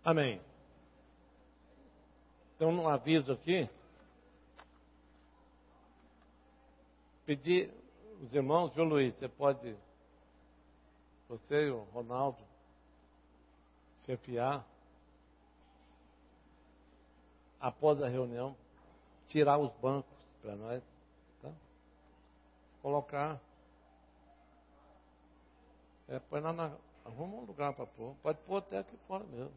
Amém. Então, num aviso aqui, pedir os irmãos, viu, Luiz? Você e o Ronaldo, chefiar, após a reunião, tirar os bancos para nós, tá? Colocar, põe lá arruma um lugar para pôr, pode pôr até aqui fora mesmo.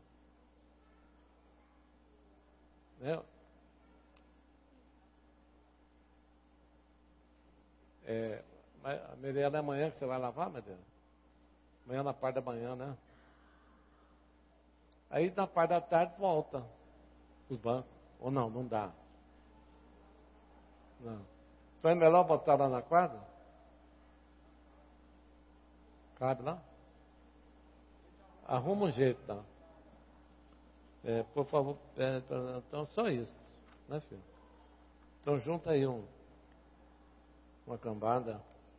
A Miriam, é amanhã que você vai lavar, Miriam? Amanhã na parte da manhã, né? Aí na parte da tarde volta os bancos. Ou não dá. Não. Então é melhor botar lá na quadra? Cabe lá? Arruma um jeito, tá? Por favor, então só isso, né, filho? Então junta aí uma cambada.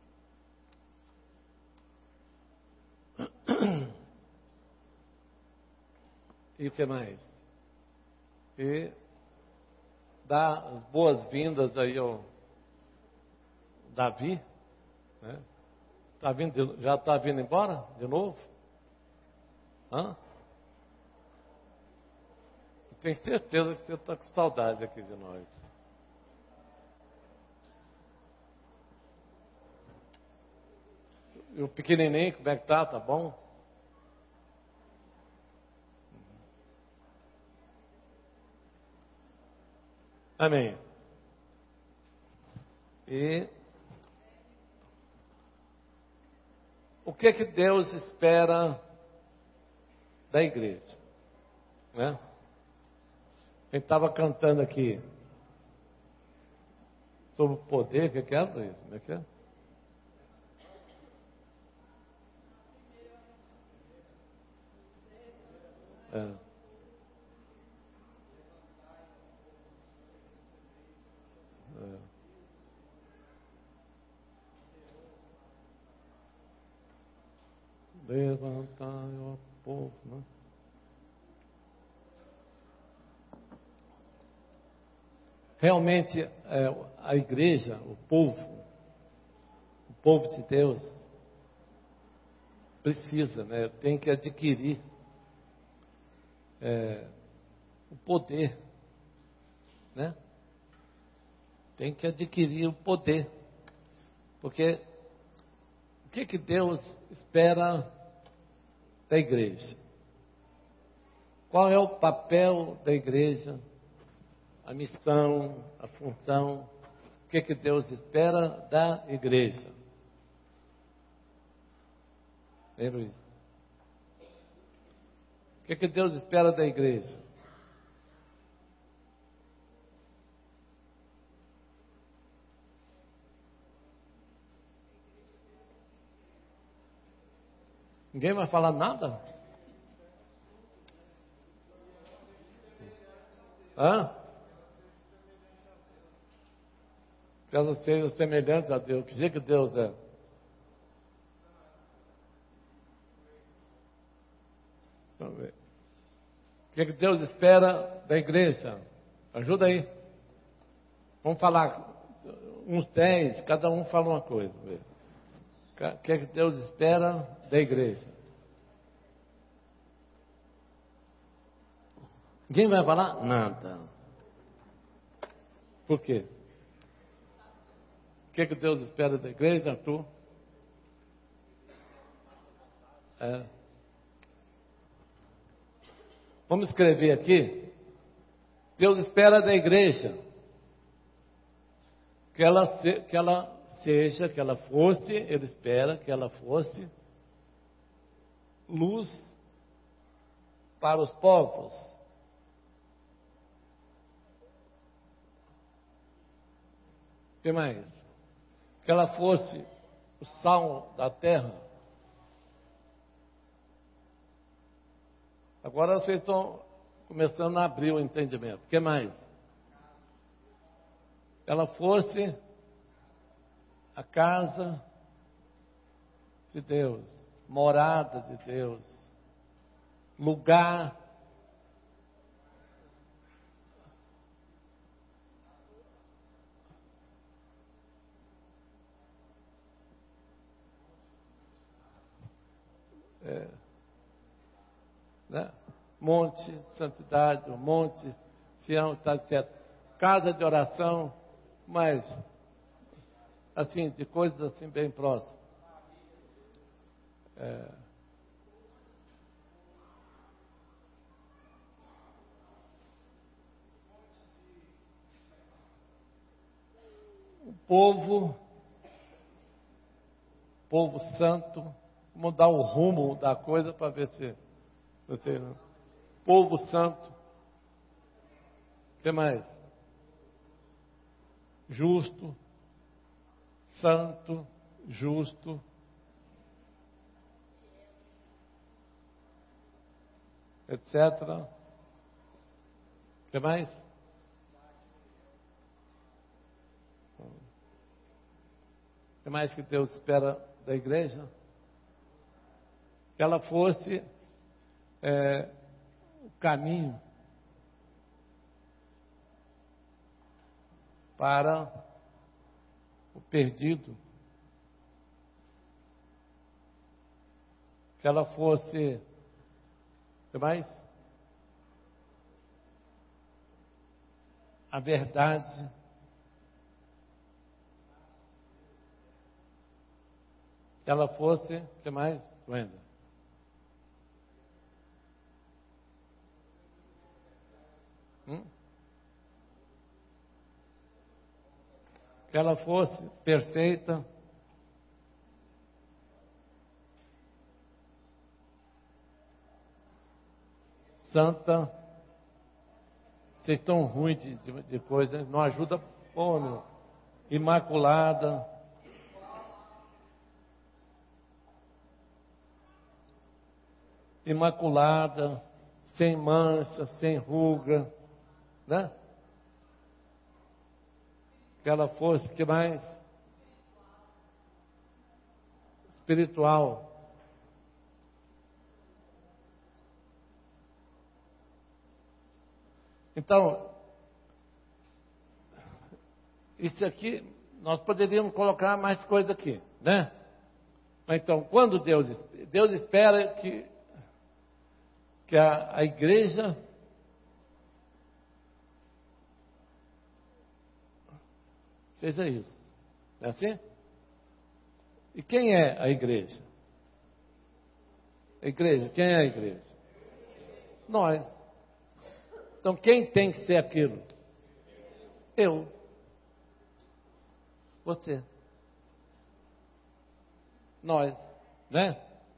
E o que mais? E dá as boas-vindas aí ao Davi, né? Já está vindo embora de novo? Hã? Tenho certeza que você está com saudade aqui de nós. E o pequenininho, como é que tá? Tá bom? Amém. E o que Deus espera da igreja? Né? A gente estava cantando aqui sobre o poder. O que é, Luiz? Como é que é? Levantai, ó povo, né? Realmente, a igreja, o povo de Deus, precisa, né? Tem que adquirir o poder, né? Tem que adquirir o poder, porque o que Deus espera da igreja? Qual é o papel da igreja? A missão, a função? O que Deus espera da igreja? Lembra isso? O que Deus espera da igreja? Ninguém vai falar nada? Hã? Que elas sejam semelhantes a Deus. Que jeito que Deus é? Vamos ver. O que Deus espera da igreja? Ajuda aí. Vamos falar uns 10, cada um fala uma coisa. O que Deus espera da igreja? Ninguém vai falar nada. Por quê? O que Deus espera da igreja, Arthur? Vamos escrever aqui. Deus espera da igreja que ela fosse, Ele espera que ela fosse luz para os povos. O que mais? Que ela fosse o sal da terra. Agora vocês estão começando a abrir o entendimento. O que mais? Ela fosse a casa de Deus, morada de Deus, lugar né? Monte, santidade, o monte, Sião, tá certo. Casa de oração, mas, assim, de coisas assim bem próximas. O povo santo, mudar o rumo da coisa para ver se você. Povo santo. O que mais? Justo, santo, justo. Etc. O que mais? O que mais que Deus espera da igreja? Que ela fosse o caminho para o perdido. Que ela fosse, o que mais? A verdade. Que ela fosse, o que mais? Wenda. Que ela fosse perfeita, santa. Vocês estão ruins de coisa, não ajuda, meu. Imaculada. Imaculada, sem mancha, sem ruga, né? Que ela fosse, que mais? Espiritual. Então, isso aqui, nós poderíamos colocar mais coisa aqui, né? Mas então, quando Deus espera que a igreja seja isso. Não é assim? E quem é a igreja? A igreja, quem é a igreja? Nós. Então, quem tem que ser aquilo? Eu. Você. Nós. Né?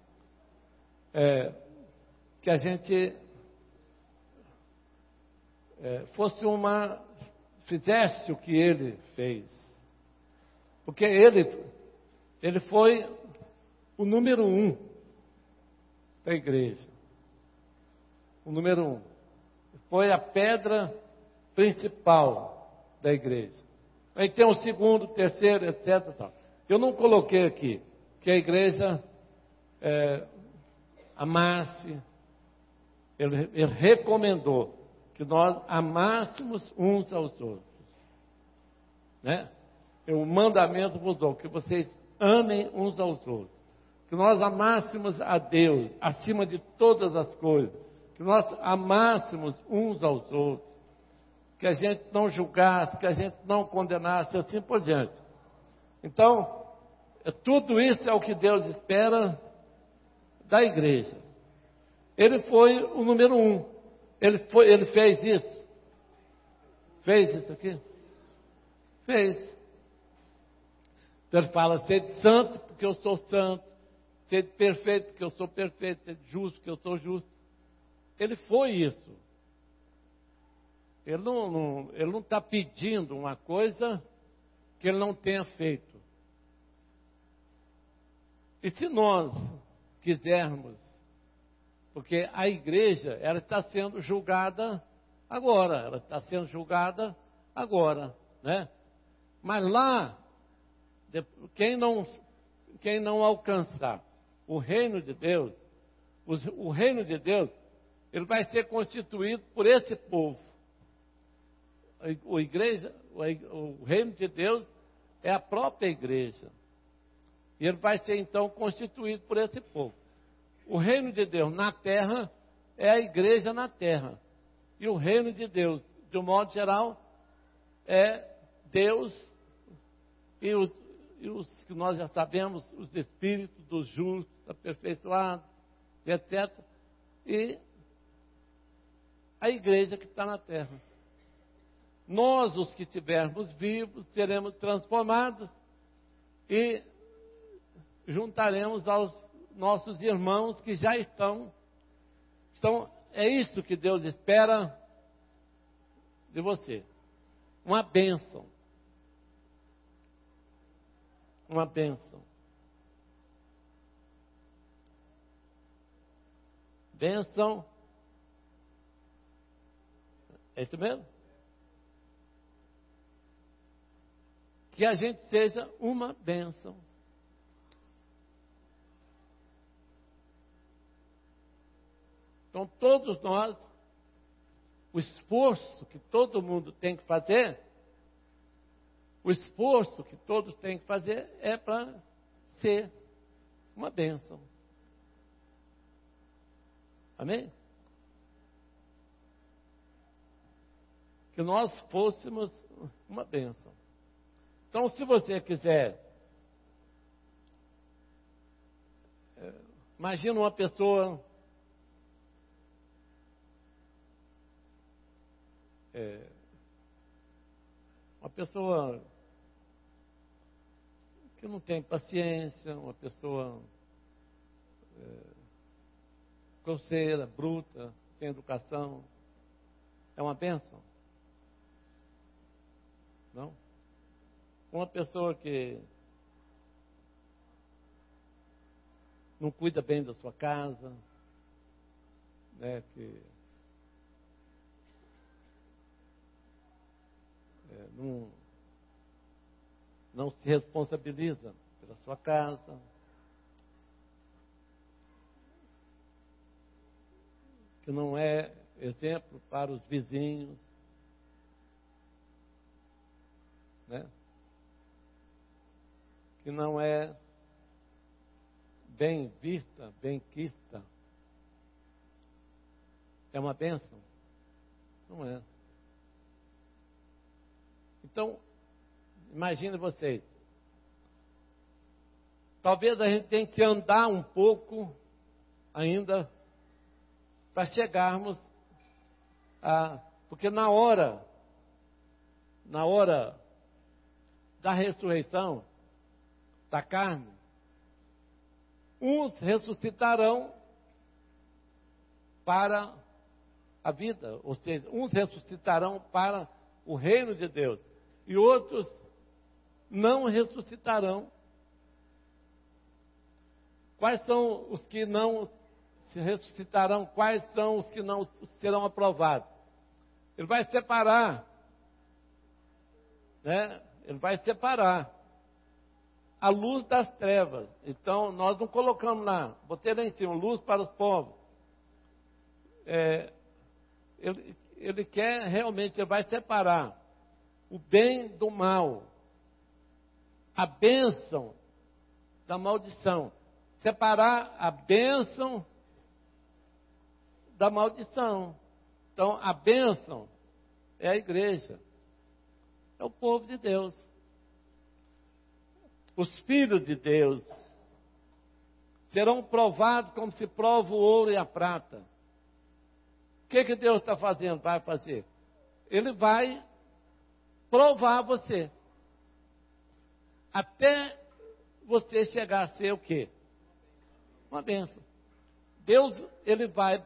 Que a gente fizesse o que ele fez. Porque ele foi o número 1 da igreja. O número 1. Foi a pedra principal da igreja. Aí tem o segundo, terceiro, etc. Tal. Eu não coloquei aqui que a igreja amasse. Ele recomendou que nós amássemos uns aos outros. Né? O mandamento vos dou, que vocês amem uns aos outros. Que nós amássemos a Deus acima de todas as coisas. Que nós amássemos uns aos outros. Que a gente não julgasse, que a gente não condenasse, assim por diante. Então, tudo isso é o que Deus espera da igreja. Ele foi o número 1. Ele fez isso. Fez isso aqui? Fez. Então ele fala, sede santo porque eu sou santo. Sede perfeito porque eu sou perfeito. Sede justo porque eu sou justo. Ele foi isso. Ele não está pedindo uma coisa que ele não tenha feito. E se nós quisermos, porque a igreja, ela está sendo julgada agora, né? Mas lá, quem não alcançar o reino de Deus, o reino de Deus, ele vai ser constituído por esse povo. O reino de Deus é a própria igreja. E ele vai ser então constituído por esse povo. O reino de Deus na terra é a igreja na terra. E o reino de Deus, de um modo geral, é Deus e os que nós já sabemos, os espíritos dos justos, aperfeiçoados, etc. E a igreja que está na terra. Nós, os que estivermos vivos, seremos transformados e juntaremos aos nossos irmãos que já estão. Então, é isso que Deus espera de você. Uma bênção. Uma bênção. Bênção. É isso mesmo? Que a gente seja uma bênção. Então, todos nós, o esforço que todo mundo tem que fazer, o esforço que todos têm que fazer é para ser uma bênção. Amém? Que nós fôssemos uma bênção. Então, se você quiser, imagina uma pessoa que não tem paciência, uma pessoa grosseira, bruta, sem educação. É uma bênção? Não? Uma pessoa que não cuida bem da sua casa, né, que não se responsabiliza pela sua casa, que não é exemplo para os vizinhos, né? Que não é bem vista, bem quista. É uma bênção? Não é. Então, imagine vocês. Talvez a gente tenha que andar um pouco ainda para chegarmos a... Porque na hora da ressurreição da carne, uns ressuscitarão para a vida, ou seja, uns ressuscitarão para o reino de Deus, e outros não ressuscitarão. Quais são os que não se ressuscitarão? Quais são os que não serão aprovados? Ele vai separar, né? Ele vai separar a luz das trevas. Então, nós não colocamos lá, botei lá em cima, luz para os povos. Ele quer realmente, ele vai separar o bem do mal, a bênção da maldição. Separar a bênção da maldição. Então, a bênção é a igreja, é o povo de Deus. Os filhos de Deus serão provados como se prova o ouro e a prata. O que Deus está fazendo? Vai fazer? Ele vai provar você. Até você chegar a ser o quê? Uma bênção. Deus, ele vai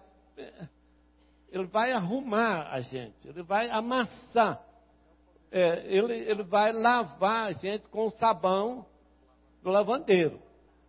arrumar a gente. Ele vai amassar. Ele vai lavar a gente com o sabão do lavandeiro.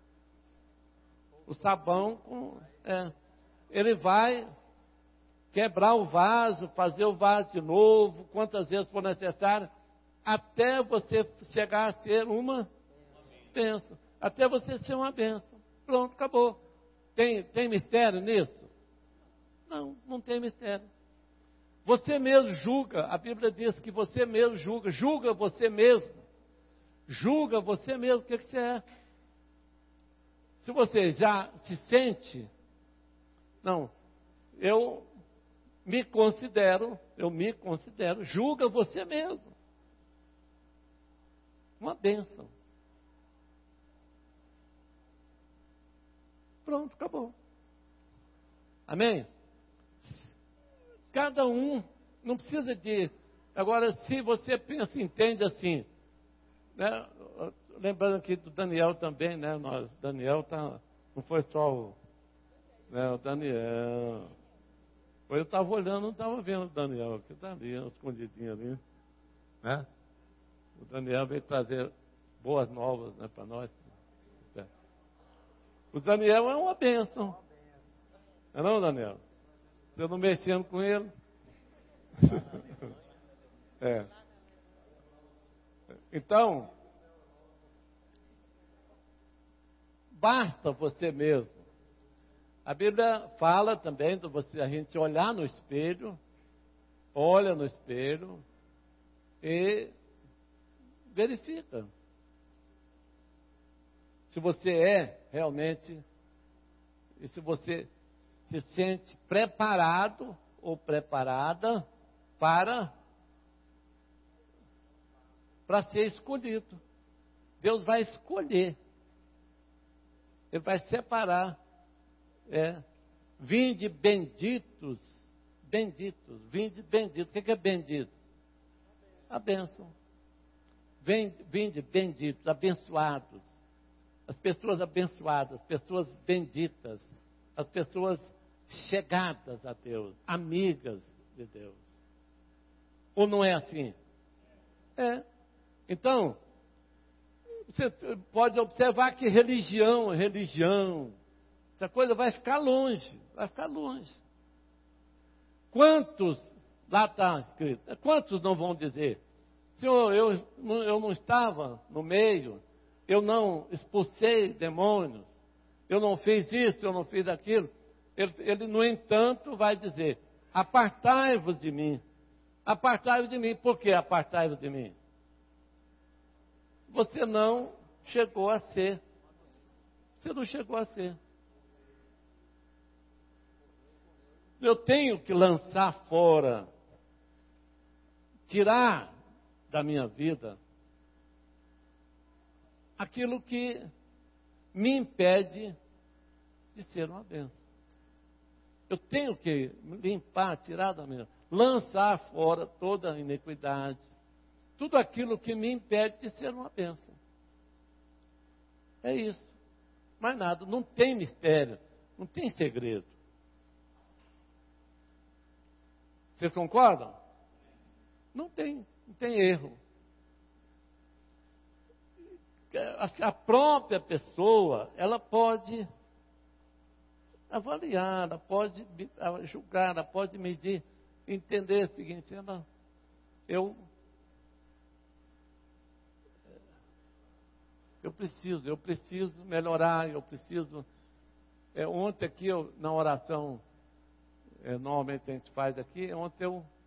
O sabão ele vai quebrar o vaso, fazer o vaso de novo, quantas vezes for necessário, até você chegar a ser uma bênção. Até você ser uma bênção. Pronto, acabou. Tem mistério nisso? Não tem mistério. Você mesmo julga, a Bíblia diz que você mesmo julga você mesmo. Julga você mesmo o que você é. Se você já se sente, eu me considero, julga você mesmo. Uma bênção. Pronto, acabou. Amém? Cada um não precisa de... Agora, se você pensa, entende assim, né? Lembrando aqui do Daniel também, né? Daniel não foi só o Daniel. Eu estava olhando, não estava vendo o Daniel, que está ali, escondidinho ali. Né? O Daniel veio trazer boas novas, né, para nós. O Daniel é uma bênção. Não é não, Daniel? Você não mexendo com ele? É. Então, basta você mesmo. A Bíblia fala também de a gente olhar no espelho, olha no espelho e verifica se você é realmente, e se você se sente preparado ou preparada para ser escolhido. Deus vai escolher. Ele vai separar. Vinde benditos. Vinde benditos. O que é bendito? A bênção. Vinde benditos, abençoados. As pessoas abençoadas, as pessoas benditas, as pessoas chegadas a Deus, amigas de Deus. Ou não é assim? É. Então, você pode observar que religião, essa coisa vai ficar longe. Quantos, lá está escrito, quantos não vão dizer, Senhor, eu não estava no meio, eu não expulsei demônios, eu não fiz isso, eu não fiz aquilo. Ele, no entanto, vai dizer, apartai-vos de mim. Apartai-vos de mim. Por que apartai-vos de mim? Você não chegou a ser. Você não chegou a ser. Eu tenho que lançar fora, tirar da minha vida aquilo que me impede de ser uma bênção. Eu tenho que limpar, tirar da minha vida, lançar fora toda a iniquidade, tudo aquilo que me impede de ser uma bênção. É isso. Mais nada, não tem mistério, não tem segredo. Vocês concordam? Não tem erro. A própria pessoa, ela pode avaliar, ela pode julgar, ela pode medir, entender o seguinte, eu preciso melhorar, eu preciso... ontem aqui, na oração, normalmente a gente faz aqui, ontem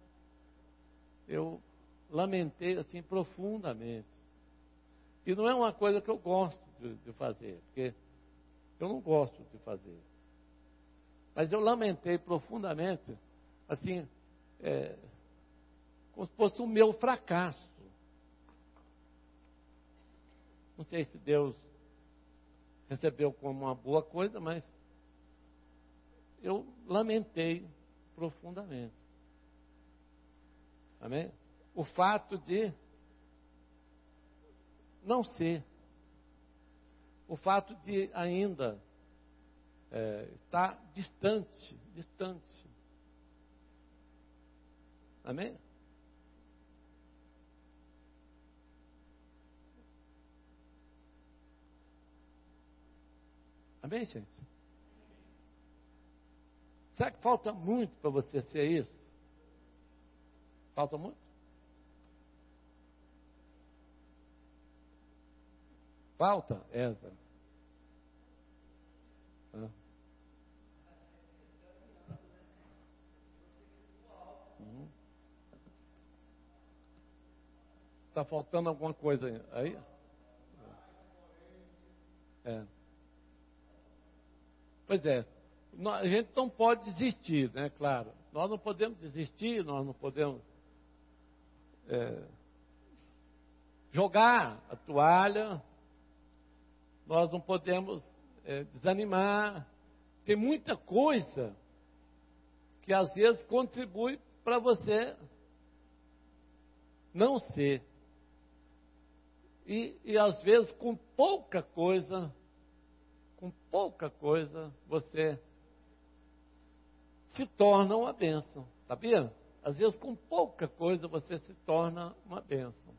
eu lamentei assim profundamente. E não é uma coisa que eu gosto de fazer, porque eu não gosto de fazer. Mas eu lamentei profundamente, assim, como se fosse o meu fracasso. Não sei se Deus recebeu como uma boa coisa, mas eu lamentei profundamente. Amém? O fato de não ser. O fato de ainda estar distante. Amém? Amém, gente? Será que falta muito para você ser isso? Falta muito? Falta, Eza? Está faltando alguma coisa aí? Pois é. A gente não pode desistir, né? Claro. Nós não podemos desistir, nós não podemos jogar a toalha, nós não podemos desanimar. Tem muita coisa que às vezes contribui para você não ser. E às vezes com pouca coisa você se torna uma bênção, sabia? Às vezes com pouca coisa você se torna uma bênção.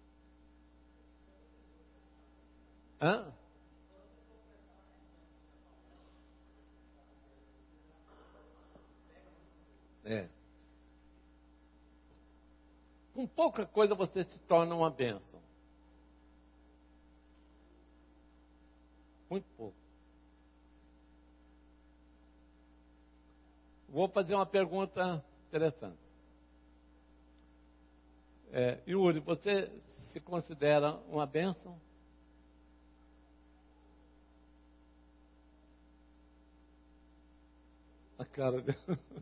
Hã? Com pouca coisa você se torna uma bênção. Muito pouco. Vou fazer uma pergunta interessante. Yuri, você se considera uma bênção? A cara dele.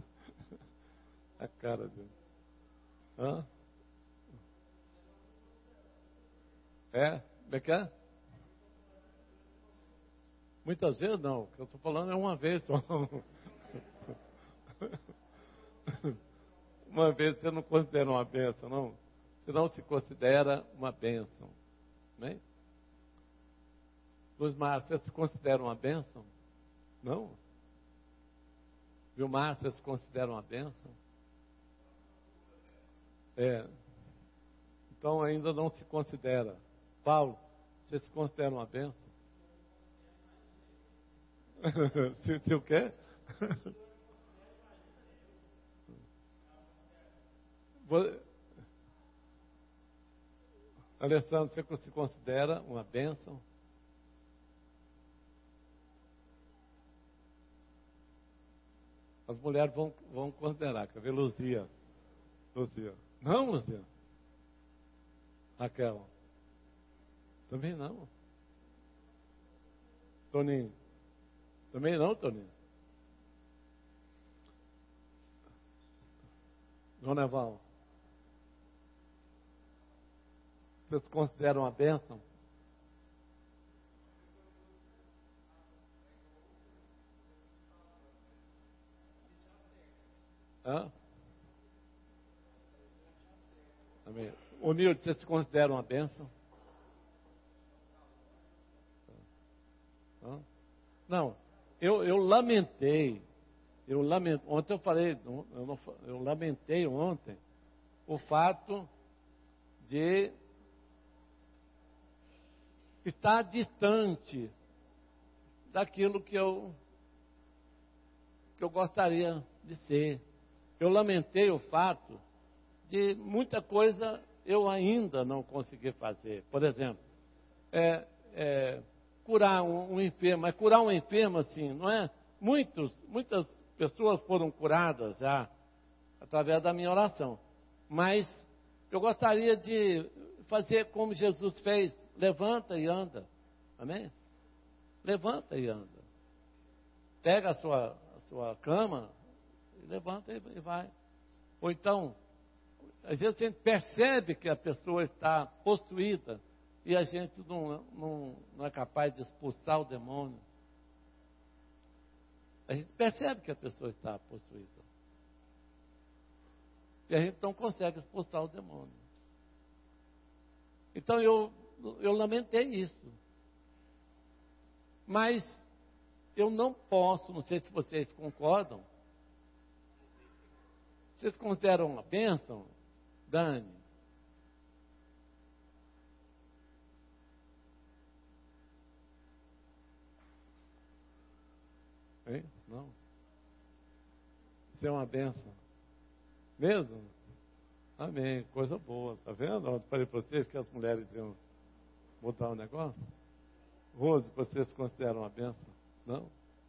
A cara dele. Hã? Como é que é? Muitas vezes não. O que eu estou falando é uma vez só. Uma vez você não considera uma bênção, não? Você não se considera uma bênção. Né? Luzmar, você se considera uma bênção? Não? Vilmar, você se considera uma bênção? Então ainda não se considera. Paulo, você se considera uma bênção? se o quê? Alessandro, você se considera uma bênção? As mulheres vão considerar. Quer ver, Luzia? Não, Luzia? Raquel? Também não. Toninho? Também não, Toninho? Dona Eval? Você se considera uma bênção? Hã? Amém. Humilde, você se considera uma bênção? Hã? Não, eu lamentei. Ontem eu falei, eu lamentei ontem o fato de estar distante daquilo que eu gostaria de ser. Eu lamentei o fato de muita coisa eu ainda não consegui fazer. Por exemplo, curar um enfermo. Mas curar um enfermo assim, não é? Muitas pessoas foram curadas já através da minha oração. Mas eu gostaria de fazer como Jesus fez. Levanta e anda. Amém? Levanta e anda. Pega a sua cama, levanta e vai. Ou então, às vezes a gente percebe que a pessoa está possuída e a gente não é capaz de expulsar o demônio. A gente percebe que a pessoa está possuída. E a gente não consegue expulsar o demônio. Então eu lamentei isso. Mas eu não posso, não sei se vocês concordam. Vocês consideram uma bênção, Dani? Hein? Não? Isso é uma bênção. Mesmo? Amém. Coisa boa. Está vendo? Eu falei para vocês que as mulheres iam mudar o negócio. Rose, vocês consideram uma bênção? Não?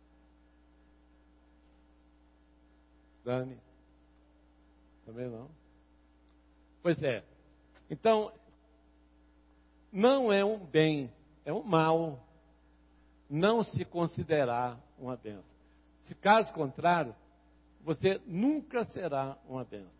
Dani? Também não? Pois é. Então, não é um bem, é um mal não se considerar uma bênção. Se caso contrário, você nunca será uma bênção.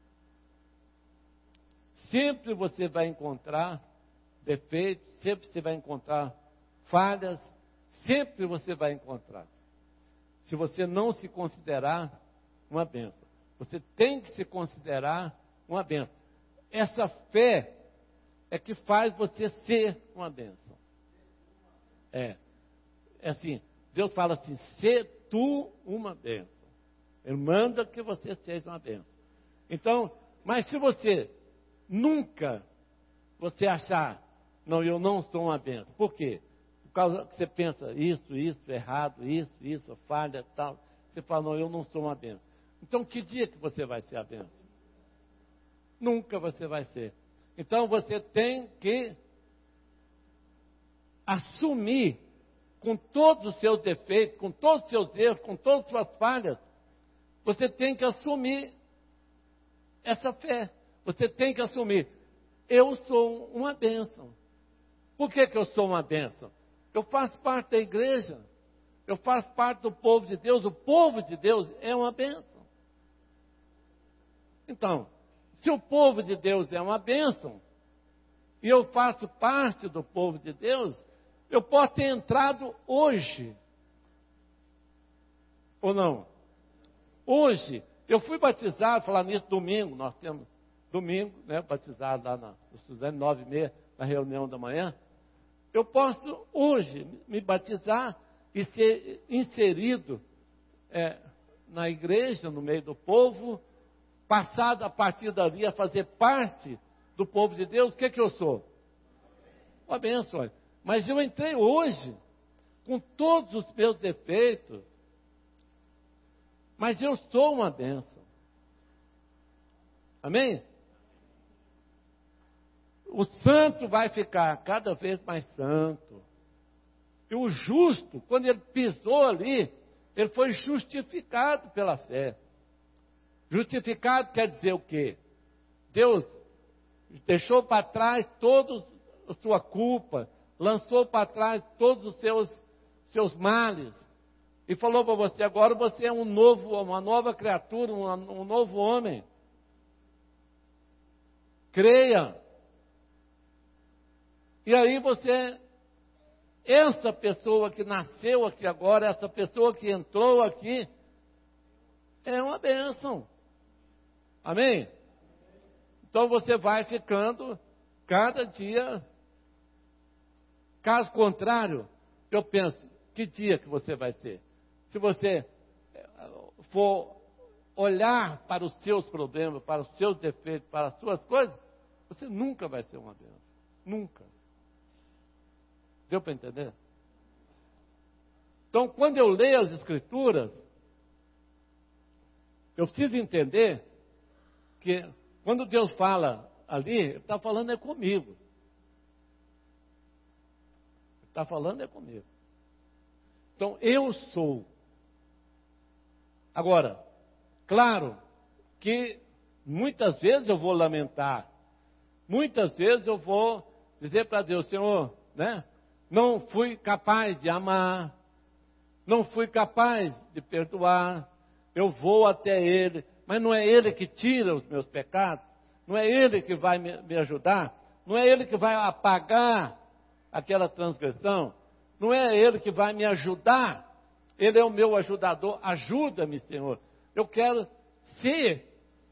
Sempre você vai encontrar defeitos, sempre você vai encontrar falhas, sempre você vai encontrar. Se você não se considerar uma bênção. Você tem que se considerar uma bênção. Essa fé é que faz você ser uma bênção. É assim, Deus fala assim, sê tu uma bênção. Ele manda que você seja uma bênção. Então, mas se você nunca, você achar, não, eu não sou uma bênção. Por quê? Por causa que você pensa, isso, errado, isso, falha, tal. Você fala, não, eu não sou uma bênção. Então, que dia que você vai ser a bênção? Nunca você vai ser. Então, você tem que assumir com todos os seus defeitos, com todos os seus erros, com todas as suas falhas, você tem que assumir essa fé. Você tem que assumir, eu sou uma bênção. Por que eu sou uma bênção? Eu faço parte da igreja, eu faço parte do povo de Deus, o povo de Deus é uma bênção. Então, se o povo de Deus é uma bênção, e eu faço parte do povo de Deus, eu posso ter entrado hoje, ou não? Hoje, eu fui batizado, falar nisso domingo, nós temos domingo, né, batizado lá na Suzane, 9h30, na reunião da manhã. Eu posso hoje me batizar e ser inserido na igreja, no meio do povo, passado a partir dali a fazer parte do povo de Deus. O que eu sou? Uma bênção. Mas eu entrei hoje com todos os meus defeitos, mas eu sou uma bênção. Amém? O santo vai ficar cada vez mais santo. E o justo, quando ele pisou ali, ele foi justificado pela fé. Justificado quer dizer o quê? Deus deixou para trás toda a sua culpa, lançou para trás todos os seus males, e falou para você, agora você é uma nova criatura, um novo homem. Creia. E aí você, essa pessoa que nasceu aqui agora, essa pessoa que entrou aqui, é uma bênção. Amém? Então você vai ficando cada dia. Caso contrário, eu penso, que dia que você vai ser? Se você for olhar para os seus problemas, para os seus defeitos, para as suas coisas, você nunca vai ser uma bênção. Nunca. Deu para entender? Então, quando eu leio as Escrituras, eu preciso entender que quando Deus fala ali, Ele está falando é comigo. Ele está falando é comigo. Então, eu sou. Agora, claro que muitas vezes eu vou lamentar. Muitas vezes eu vou dizer para Deus, Senhor, né? Não fui capaz de amar, não fui capaz de perdoar, eu vou até Ele, mas não é Ele que tira os meus pecados, não é Ele que vai me ajudar, não é Ele que vai apagar aquela transgressão, não é Ele que vai me ajudar, Ele é o meu ajudador, ajuda-me, Senhor, eu quero ser.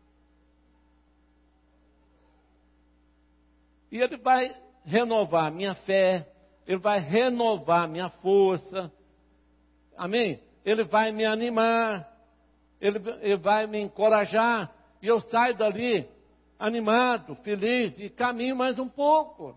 E Ele vai renovar minha fé, Ele vai renovar minha força, amém? Ele vai me animar, Ele vai me encorajar, e eu saio dali animado, feliz, e caminho mais um pouco.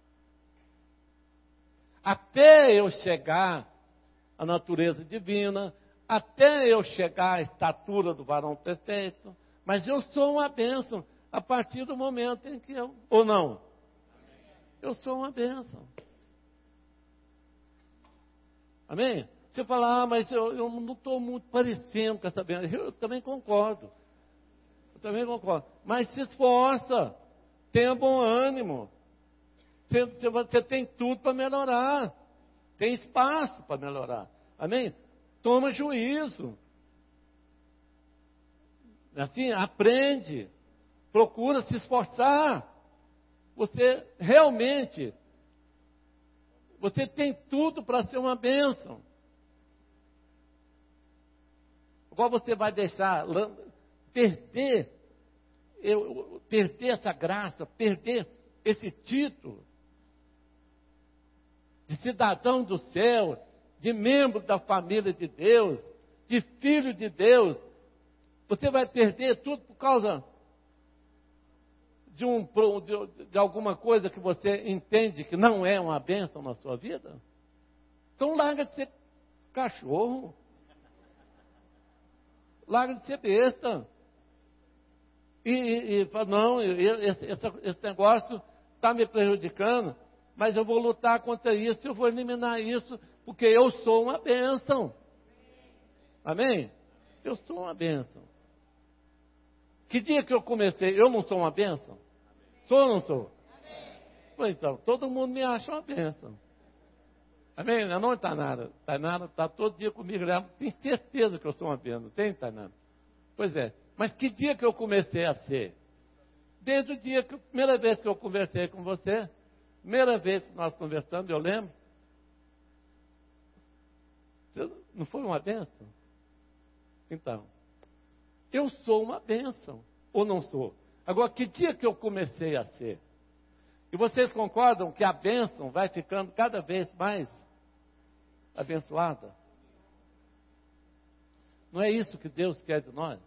Até eu chegar à natureza divina, até eu chegar à estatura do varão perfeito, mas eu sou uma bênção a partir do momento em que eu, ou não? Eu sou uma bênção. Amém? Você fala, mas eu não estou muito parecendo com essa bênção. Eu também concordo. Mas se esforça. Tenha bom ânimo. Você tem tudo para melhorar. Tem espaço para melhorar. Amém? Toma juízo. Assim, aprende. Procura se esforçar. Você realmente, você tem tudo para ser uma bênção. Agora você vai deixar perder essa graça, perder esse título de cidadão do céu, de membro da família de Deus, de filho de Deus. Você vai perder tudo por causa de alguma coisa que você entende que não é uma bênção na sua vida? Então larga de ser cachorro. Larga de ser besta. E fala, não, esse negócio está me prejudicando, mas eu vou lutar contra isso, eu vou eliminar isso, porque eu sou uma bênção. Amém? Eu sou uma bênção. Que dia que eu comecei, eu não sou uma bênção? Sou ou não sou? Pois então, todo mundo me acha uma bênção. Amém? Não, Tainara. Tainara está todo dia comigo, ela tem certeza que eu sou uma bênção. Tem, Tainara? Pois é. Mas que dia que eu comecei a ser? Desde o dia que, primeira vez que eu conversei com você, primeira vez que nós conversamos, eu lembro. Não foi uma bênção? Então, eu sou uma bênção, ou não sou? Agora, que dia que eu comecei a ser? E vocês concordam que a bênção vai ficando cada vez mais abençoada? Não é isso que Deus quer de nós?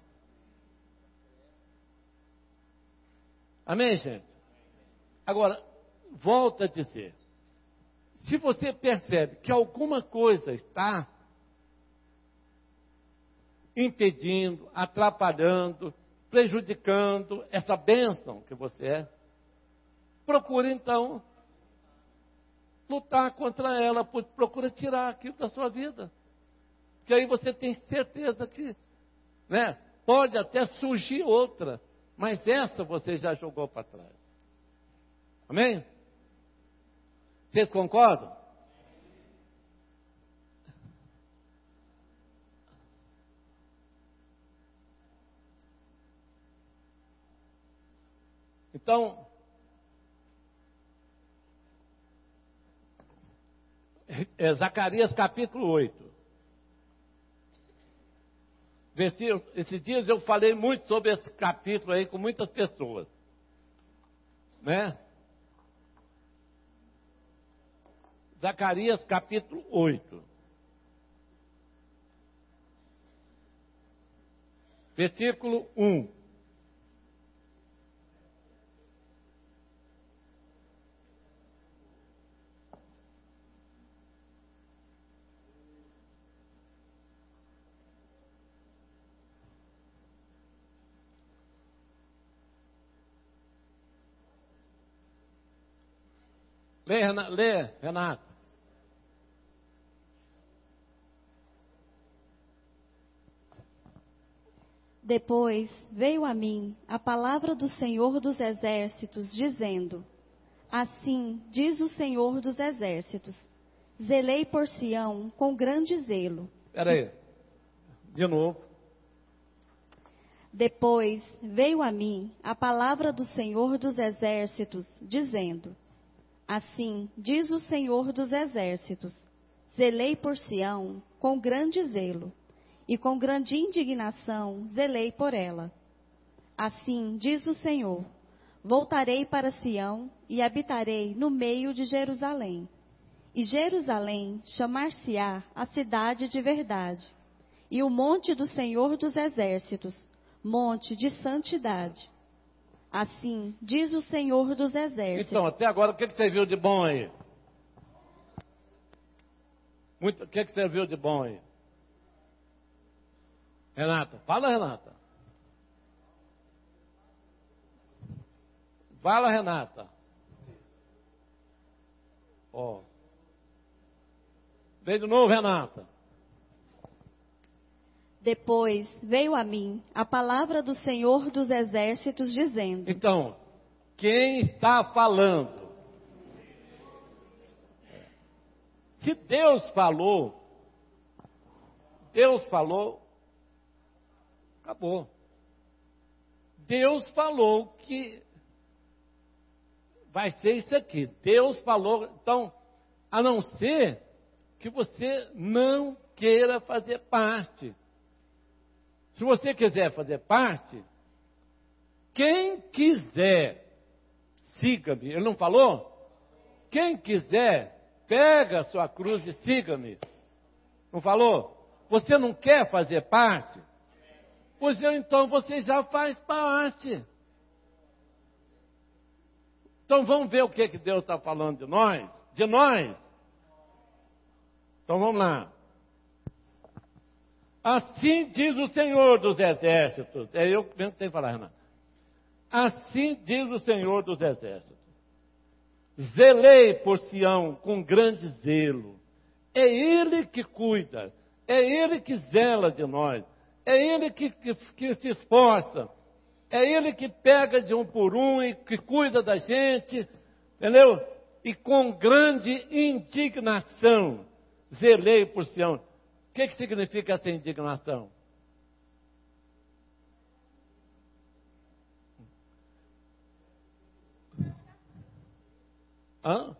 Amém, gente? Agora, volto a dizer, se você percebe que alguma coisa está impedindo, atrapalhando, prejudicando essa bênção que você é, procure então lutar contra ela, procura tirar aquilo da sua vida. Que aí você tem certeza que, né, pode até surgir outra, mas essa você já jogou para trás. Amém? Vocês concordam? Então, Zacarias capítulo 8. Esses dias eu falei muito sobre esse capítulo aí com muitas pessoas. Né? Zacarias capítulo 8. Versículo 1. Lê, Renato. Depois veio a mim a palavra do Senhor dos Exércitos, dizendo: Assim diz o Senhor dos Exércitos: zelei por Sião com grande zelo. Espera aí, de novo. Depois veio a mim a palavra do Senhor dos Exércitos, dizendo: Assim diz o Senhor dos Exércitos: zelei por Sião com grande zelo, e com grande indignação zelei por ela. Assim diz o Senhor: voltarei para Sião e habitarei no meio de Jerusalém. E Jerusalém chamar-se-á a cidade de verdade, e o monte do Senhor dos Exércitos, monte de santidade. Assim diz o Senhor dos Exércitos. Então, até agora, o que você viu de bom aí? O que você viu de bom aí? Renata, fala, Renata. Fala, Renata. Ó. Vem de novo, Renata. Depois veio a mim a palavra do Senhor dos Exércitos, dizendo... Então, quem está falando? Se Deus falou, Deus falou, acabou. Deus falou que vai ser isso aqui. Deus falou, então, a não ser que você não queira fazer parte. Se você quiser fazer parte, quem quiser, siga-me. Ele não falou? Quem quiser, pega a sua cruz e siga-me. Não falou? Você não quer fazer parte? Pois então você já faz parte. Então vamos ver o que Deus está falando de nós? De nós. Então vamos lá. Assim diz o Senhor dos Exércitos. É eu mesmo que tenho que falar, Renato. Assim diz o Senhor dos Exércitos. Zelei por Sião com grande zelo. É Ele que cuida. É Ele que zela de nós. É Ele que se esforça. É Ele que pega de um por um e que cuida da gente. Entendeu? E com grande indignação zelei por Sião. O que significa essa indignação? Hã?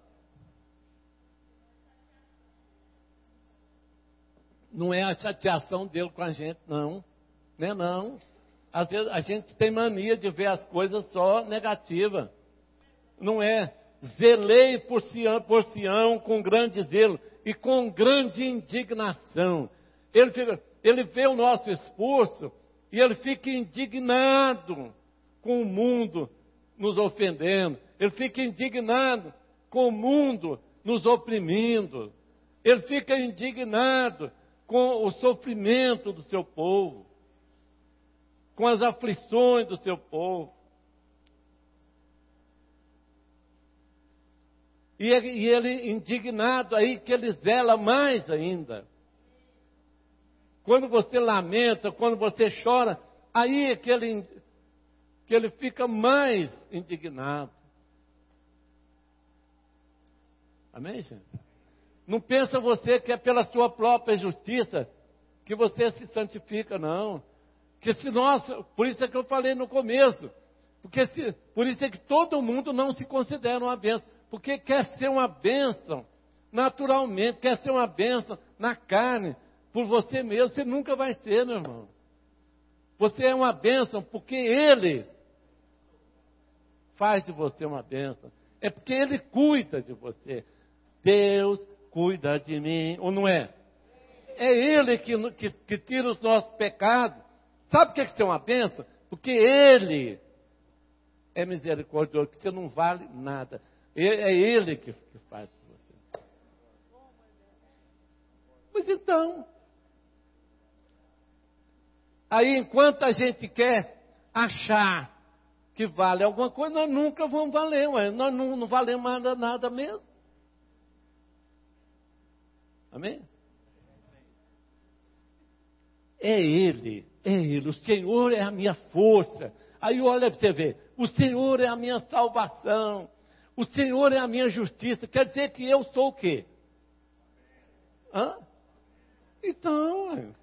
Não é a chateação dele com a gente, não. Não é não. Às vezes a gente tem mania de ver as coisas só negativas. Não é. Zelei por Sião com grande zelo e com grande indignação. Ele vê o nosso esforço e ele fica indignado com o mundo nos ofendendo. Ele fica indignado com o mundo nos oprimindo. Ele fica indignado com o sofrimento do seu povo, com as aflições do seu povo. E ele indignado aí que ele zela mais ainda. Quando você lamenta, quando você chora, aí é que ele fica mais indignado. Amém, gente? Não pensa você que é pela sua própria justiça que você se santifica, não. Que se nós, por isso é que eu falei no começo, por isso é que todo mundo não se considera uma bênção, porque quer ser uma bênção naturalmente, quer ser uma bênção na carne, por você mesmo, você nunca vai ser, meu irmão. Você é uma bênção porque Ele faz de você uma bênção. É porque Ele cuida de você. Deus cuida de mim, ou não é? É Ele que tira os nossos pecados. Sabe o que é uma bênção? Porque Ele é misericordioso, que você não vale nada. É Ele que faz por você. Pois então, aí enquanto a gente quer achar que vale alguma coisa, nós nunca vamos valer, nós não valemos nada mesmo. Amém? É Ele, o Senhor é a minha força. Aí olha para você ver, o Senhor é a minha salvação, o Senhor é a minha justiça. Quer dizer que eu sou o quê? Hã? Então,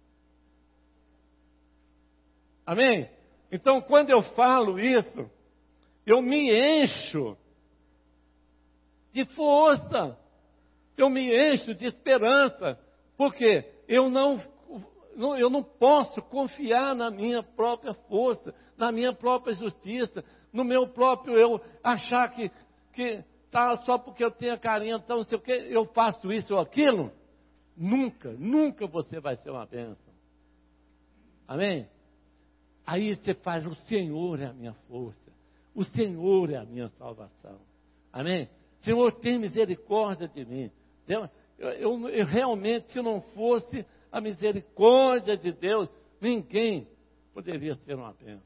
amém? Então, quando eu falo isso, eu me encho de força, eu me encho de esperança, porque eu não posso confiar na minha própria força, na minha própria justiça, no meu próprio eu, achar que tá, só porque eu tenho carinho, então não sei o que, eu faço isso ou aquilo. Nunca você vai ser uma bênção. Amém? Aí você faz, o Senhor é a minha força, o Senhor é a minha salvação. Amém? Senhor, tem misericórdia de mim. Eu realmente, se não fosse a misericórdia de Deus, ninguém poderia ser uma bênção.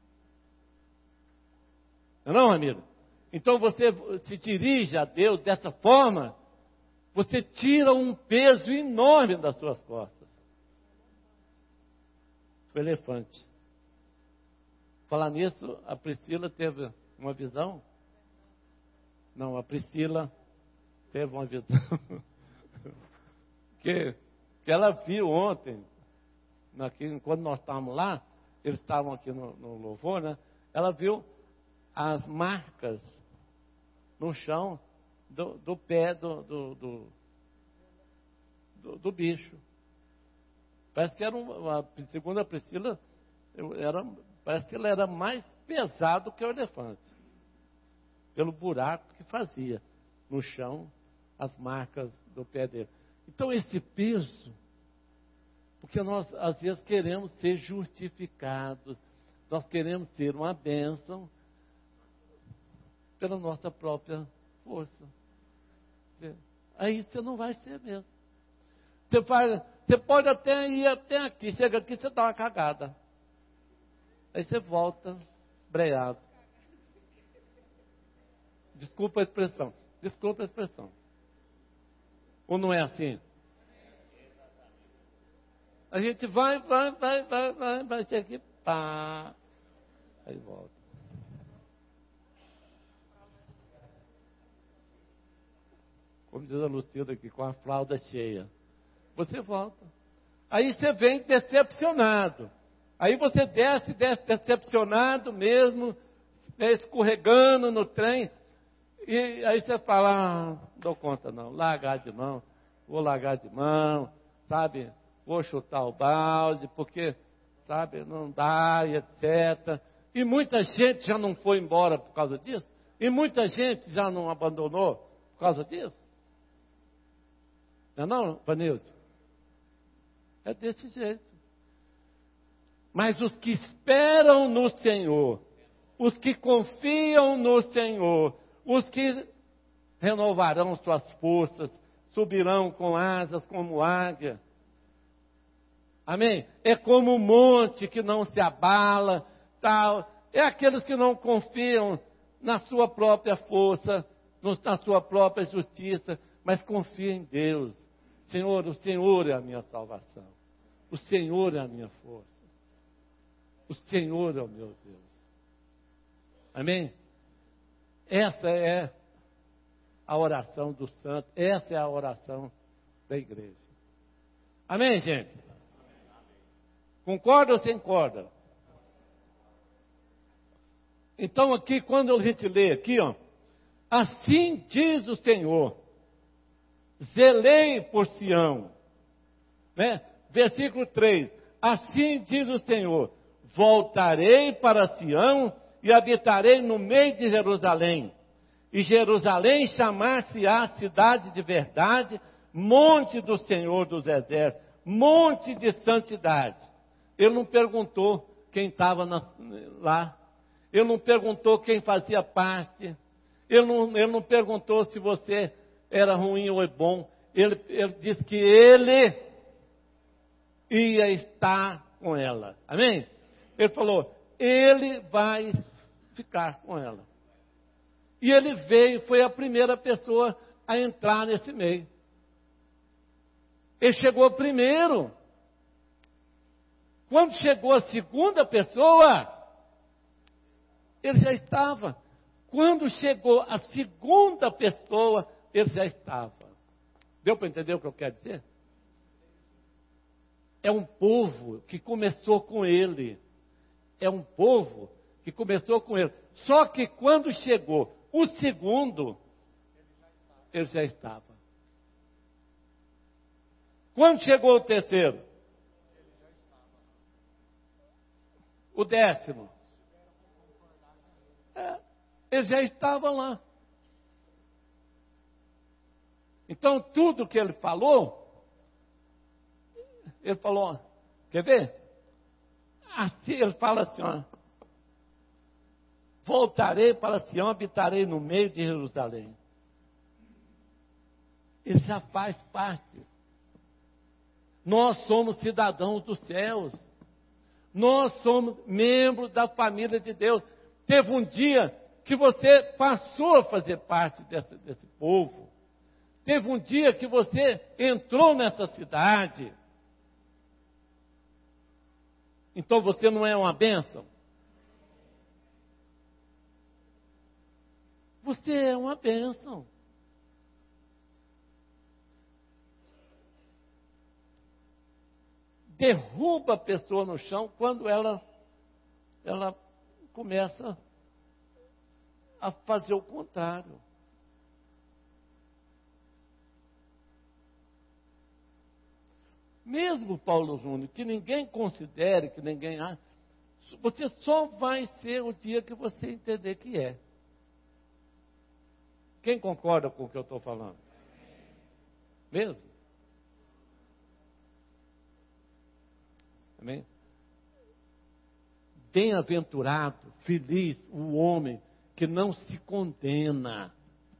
Não, amigo? Então você se dirige a Deus dessa forma, você tira um peso enorme das suas costas. O elefante. Falar nisso, a Priscila teve uma visão? Não, a Priscila teve uma visão. Que que ela viu ontem, quando nós estávamos lá, eles estavam aqui no louvor, né? Ela viu as marcas no chão do pé do bicho. Parece que segundo a Priscila, parece que ele era mais pesado que o elefante. Pelo buraco que fazia no chão, as marcas do pé dele. Então esse peso, porque nós às vezes queremos ser justificados, nós queremos ser uma bênção pela nossa própria força. Aí você não vai ser mesmo. Você pode até ir até aqui, chega aqui, você dá uma cagada. Aí você volta breado. Desculpa a expressão. Ou não é assim? A gente vai, chega aqui, pá. Aí volta. Como diz a Lucila aqui, com a fralda cheia. Você volta. Aí você vem decepcionado. Aí você desce decepcionado mesmo, escorregando no trem. E aí você fala, não dou conta não, vou largar de mão, sabe? Vou chutar o balde, porque, sabe, não dá, e etc. E muita gente já não foi embora por causa disso. E muita gente já não abandonou por causa disso. Não, Vanilde? É desse jeito. Mas os que esperam no Senhor, os que confiam no Senhor, os que renovarão suas forças, subirão com asas como águia. Amém? É como um monte que não se abala, tal. É aqueles que não confiam na sua própria força, na sua própria justiça, mas confiam em Deus. Senhor, o Senhor é a minha salvação. O Senhor é a minha força. O Senhor é o meu Deus. Amém? Essa é a oração do santo. Essa é a oração da igreja. Amém, gente? Concorda ou sem concorda? Então aqui, quando a gente lê aqui, ó, assim diz o Senhor, zelei por Sião, né? Versículo 3, assim diz o Senhor, voltarei para Sião e habitarei no meio de Jerusalém. E Jerusalém chamar-se-á cidade de verdade, monte do Senhor dos exércitos, monte de santidade. Ele não perguntou quem estava lá. Ele não perguntou quem fazia parte. Ele não perguntou se você era ruim ou é bom. Ele disse que ele ia estar com ela. Amém? Ele falou, ele vai ficar com ela. E ele veio, foi a primeira pessoa a entrar nesse meio. Ele chegou primeiro. Quando chegou a segunda pessoa, ele já estava. Quando chegou a segunda pessoa, ele já estava. Deu para entender o que eu quero dizer? É um povo que começou com ele. É um povo que começou com ele. Só que quando chegou o segundo, ele já estava. Quando chegou o terceiro? O 10º. Ele já estava lá. Então, tudo que ele falou, quer ver? Assim, ele fala assim, ó, voltarei para Sião, habitarei no meio de Jerusalém. Ele já faz parte. Nós somos cidadãos dos céus. Nós somos membros da família de Deus. Teve um dia que você passou a fazer parte desse povo. Teve um dia que você entrou nessa cidade. Então você não é uma bênção? Você é uma bênção. derruba a pessoa no chão quando ela começa a fazer o contrário. Mesmo Paulo Júnior, que ninguém considere, que ninguém acha, você só vai ser o dia que você entender que é. Quem concorda com o que eu estou falando? Mesmo? Amém? Bem-aventurado, feliz o homem que não se condena.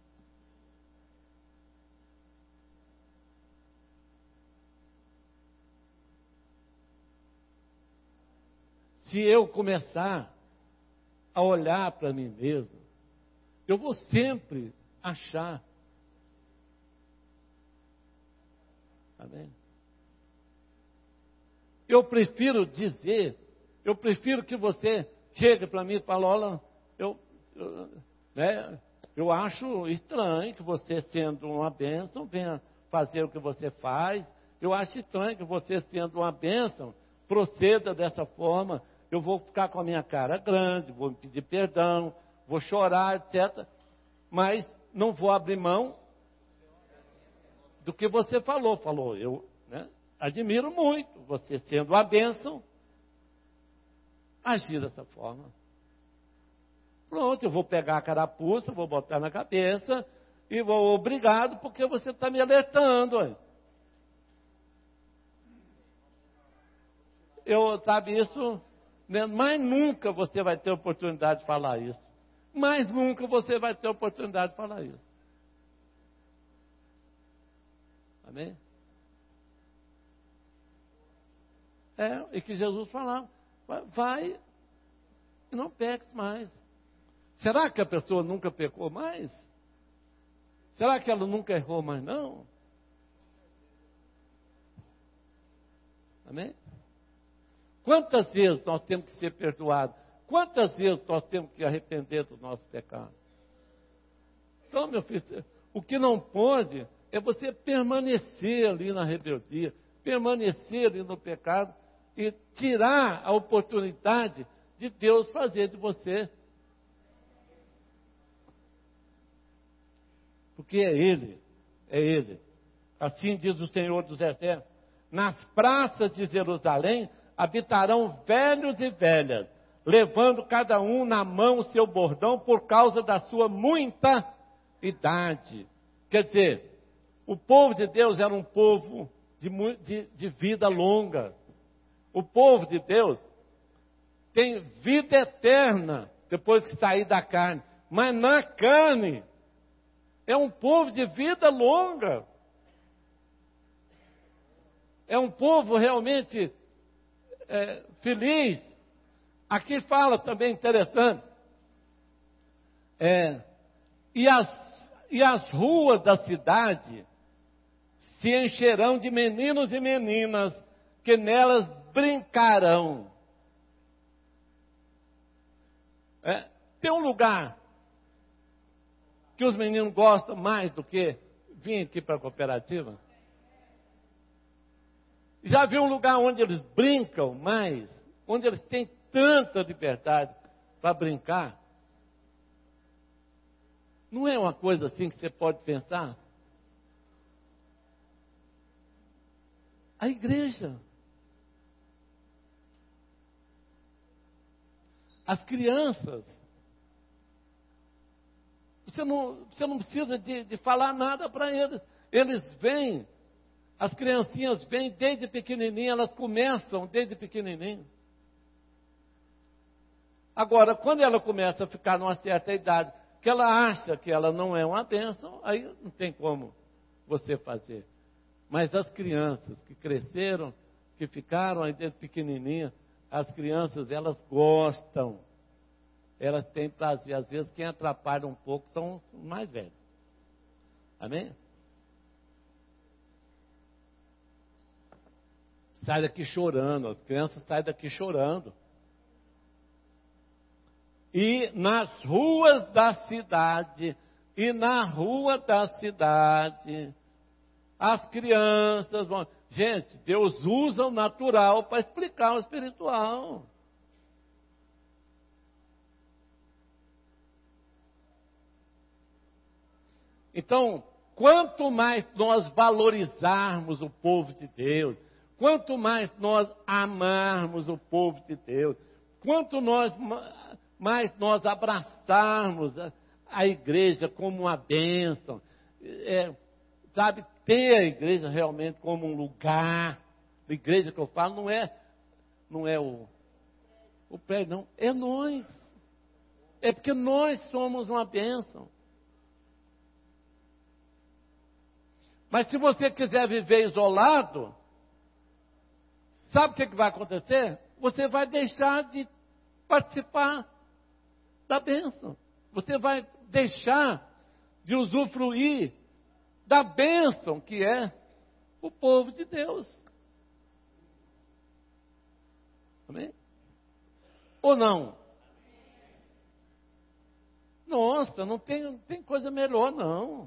Se eu começar a olhar para mim mesmo, eu vou sempre achar. Amém? Eu prefiro dizer, eu prefiro que você chegue para mim e fale, olha, eu acho estranho que você, sendo uma bênção, venha fazer o que você faz. Eu acho estranho que você, sendo uma bênção, proceda dessa forma. Eu vou ficar com a minha cara grande, vou me pedir perdão, vou chorar, etc. Mas não vou abrir mão do que você falou. Falou, eu admiro muito você, sendo a bênção, agir dessa forma. Pronto, eu vou pegar a carapuça, vou botar na cabeça e vou, obrigado, porque você está me alertando. Sabe isso? Mas nunca você vai ter oportunidade de falar isso. Mas nunca você vai ter oportunidade de falar isso. Amém? E que Jesus falava, vai e não peques mais. Será que a pessoa nunca pecou mais? Será que ela nunca errou mais não? Amém? Quantas vezes nós temos que ser perdoados? Quantas vezes nós temos que arrepender do nosso pecado? Então, meu filho, o que não pode é você permanecer ali na rebeldia, permanecer ali no pecado e tirar a oportunidade de Deus fazer de você. Porque é Ele. Assim diz o Senhor dos Exércitos: nas praças de Jerusalém habitarão velhos e velhas, levando cada um na mão o seu bordão por causa da sua muita idade. Quer dizer, o povo de Deus era um povo de vida longa. O povo de Deus tem vida eterna depois que sair da carne. Mas na carne é um povo de vida longa. É um povo realmente feliz. Aqui fala também interessante. E as ruas da cidade se encherão de meninos e meninas que nelas brincarão. Tem um lugar que os meninos gostam mais do que vir aqui para a cooperativa? Já viu um lugar onde eles brincam mais? Onde eles têm tanta liberdade para brincar? Não é uma coisa assim que você pode pensar? A igreja. As crianças. Você não precisa de falar nada para eles. Eles vêm, as criancinhas vêm desde pequenininho, elas começam desde pequenininho. Agora, quando ela começa a ficar numa certa idade, que ela acha que ela não é uma bênção, aí não tem como você fazer. Mas as crianças que cresceram, que ficaram aí desde pequenininha, as crianças, elas gostam. Elas têm prazer. Às vezes, quem atrapalha um pouco são os mais velhos. Amém? Sai daqui chorando. As crianças saem daqui chorando. E nas ruas da cidade, as crianças vão... Gente, Deus usa o natural para explicar o espiritual. Então, quanto mais nós valorizarmos o povo de Deus, quanto mais nós amarmos o povo de Deus, quanto mais nós abraçarmos a igreja como uma bênção, sabe, ter a igreja realmente como um lugar. A igreja que eu falo não é o prédio, não, é nós. É porque nós somos uma bênção. Mas se você quiser viver isolado, sabe o que vai acontecer? Você vai deixar de participar da bênção. Você vai deixar de usufruir da bênção que é o povo de Deus. Amém? Ou não? Nossa, não tem coisa melhor, não.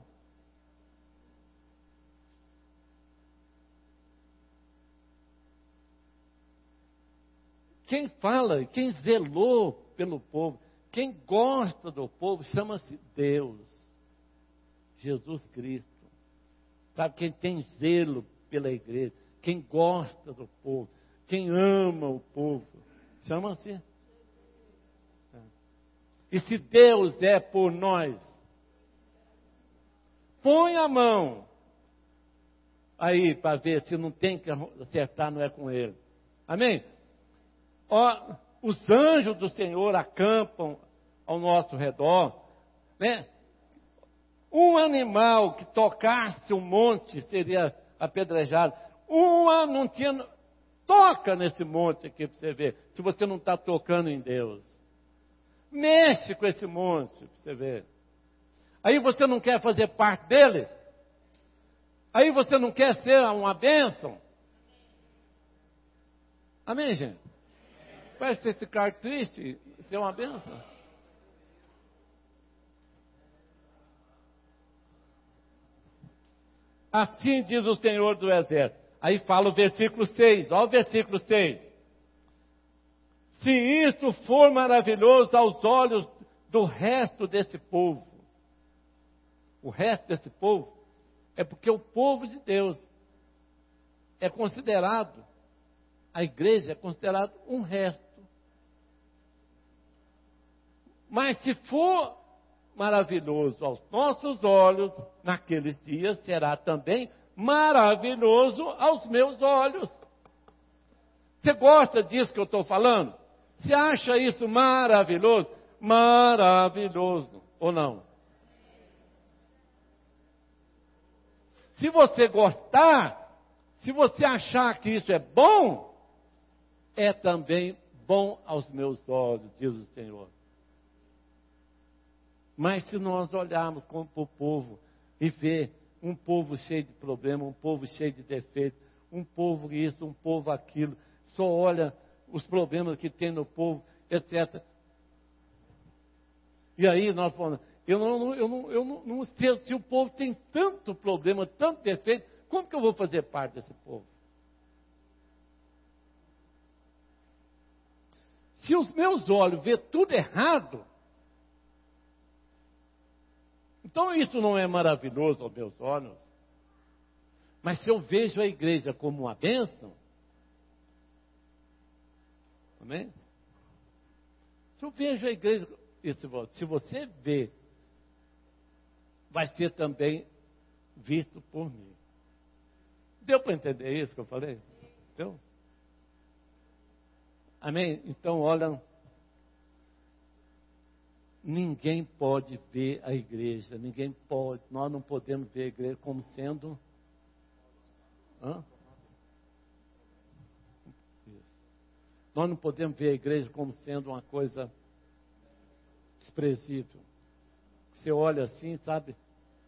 Quem fala, quem zelou pelo povo, quem gosta do povo, chama-se Deus, Jesus Cristo. Sabe, quem tem zelo pela igreja, quem gosta do povo, quem ama o povo, chama-se. E se Deus é por nós, põe a mão aí para ver se não tem que acertar, não é com ele. Amém? Ó, os anjos do Senhor acampam ao nosso redor, né? Um animal que tocasse um monte seria apedrejado. Uma não tinha. Toca nesse monte aqui para você ver, se você não está tocando em Deus. Mexe com esse monte para você ver. Aí você não quer fazer parte dele? Aí você não quer ser uma bênção? Amém, gente? Parece você ficar triste, ser uma bênção. Assim diz o Senhor do Exército. Aí fala o versículo 6. Olha o versículo 6. Se isto for maravilhoso aos olhos do resto desse povo. O resto desse povo é porque o povo de Deus é considerado, a igreja é considerado um resto. Mas se for maravilhoso aos nossos olhos, naqueles dias será também maravilhoso aos meus olhos. Você gosta disso que eu estou falando? Você acha isso maravilhoso? Maravilhoso, ou não? Se você gostar, se você achar que isso é bom, é também bom aos meus olhos, diz o Senhor. Mas se nós olharmos como para o povo e ver um povo cheio de problemas, um povo cheio de defeitos, um povo isso, um povo aquilo, só olha os problemas que tem no povo, etc. E aí nós falamos, se o povo tem tanto problema, tanto defeito, como que eu vou fazer parte desse povo? Se os meus olhos vê tudo errado, então isso não é maravilhoso aos meus olhos. Mas se eu vejo a igreja como uma bênção, amém? Se eu vejo a igreja, se você vê, vai ser também visto por mim. Deu para entender isso que eu falei? Deu? Amém? Então, olha, ninguém pode ver a igreja, nós não podemos ver a igreja como sendo... Nós não podemos ver a igreja como sendo uma coisa desprezível. Você olha assim, sabe?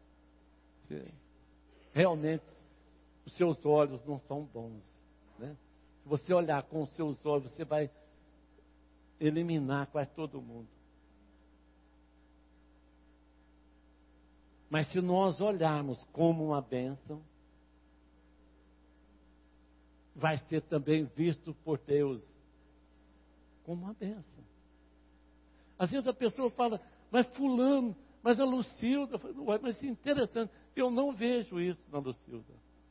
Realmente, os seus olhos não são bons, né? Se você olhar com os seus olhos, você vai eliminar quase todo mundo. Mas se nós olharmos como uma bênção, vai ser também visto por Deus como uma bênção. Às vezes a pessoa fala, mas fulano, mas a Lucilda, mas interessante, eu não vejo isso na Lucilda.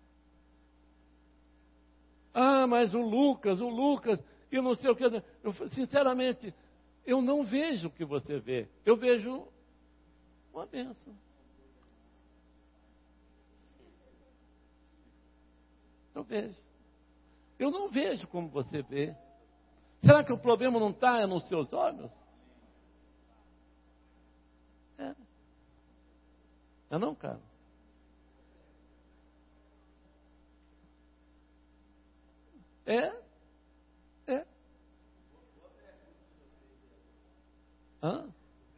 Ah, mas o Lucas, e não sei o que. Sinceramente, eu não vejo o que você vê. Eu vejo uma bênção. Eu vejo. Eu não vejo como você vê. Será que o problema não está nos seus olhos? É. É não, cara? É. É. Hã?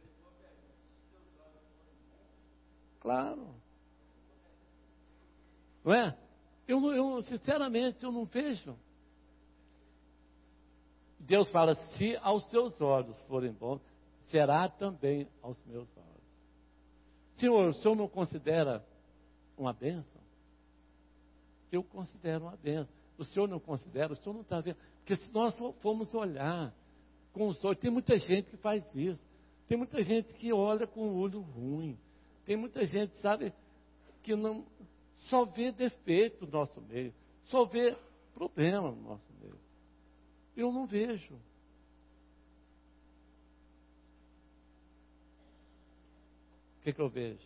Claro. Não é? Sinceramente, eu não vejo. Deus fala, se aos seus olhos forem bons, será também aos meus olhos. Senhor, o Senhor não considera uma bênção? Eu considero uma bênção. O Senhor não considera, o Senhor não está vendo. Porque se nós formos olhar com os olhos, tem muita gente que faz isso. Tem muita gente que olha com o olho ruim. Tem muita gente, sabe, que não só vê defeito no nosso meio, só vê problema no nosso meio. Eu não vejo. O que eu vejo?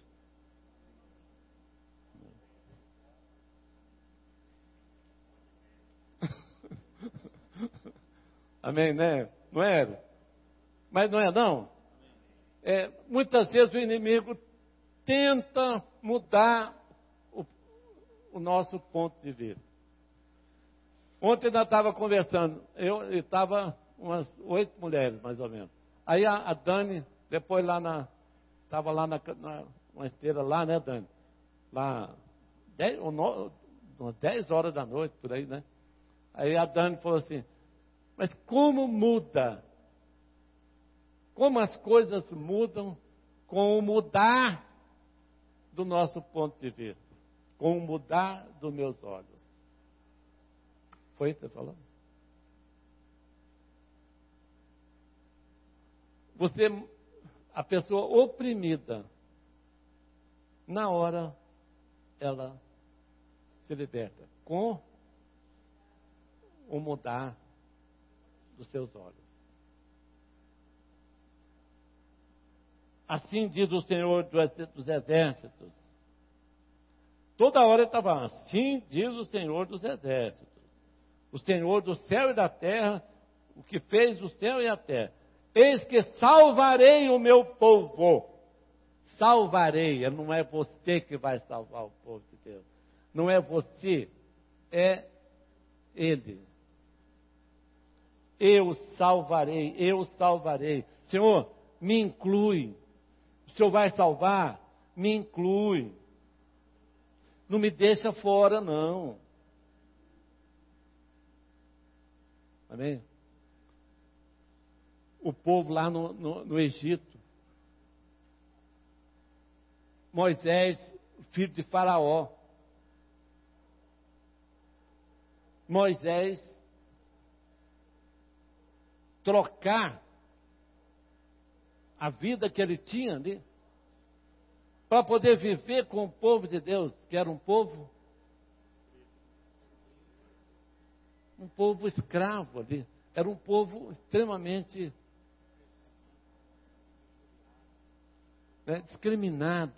Amém, né? Não é? Mas não é não? Muitas vezes o inimigo tenta mudar o nosso ponto de vista. Ontem ainda estava conversando, eu estava umas 8 mulheres, mais ou menos. Aí a Dani, depois estava lá numa esteira lá, né, Dani? Lá, 10 horas da noite, por aí, né? Aí a Dani falou assim, mas como muda? Como as coisas mudam com o mudar do nosso ponto de vista, com o mudar dos meus olhos. Foi isso que você falou? A pessoa oprimida, na hora ela se liberta, com o mudar dos seus olhos. Assim diz o Senhor dos Exércitos. Toda hora ele estava, assim diz o Senhor dos Exércitos. O Senhor do céu e da terra, o que fez o céu e a terra. Eis que salvarei o meu povo. Salvarei, não é você que vai salvar o povo de Deus. Não é você, é Ele. Eu salvarei, eu salvarei. Senhor, me inclui. O Senhor vai salvar? Me inclui. Não me deixa fora, não. Amém? O povo lá no Egito. Moisés, filho de Faraó. Moisés trocar a vida que ele tinha ali, para poder viver com o povo de Deus, que era um povo escravo ali, era um povo extremamente discriminado.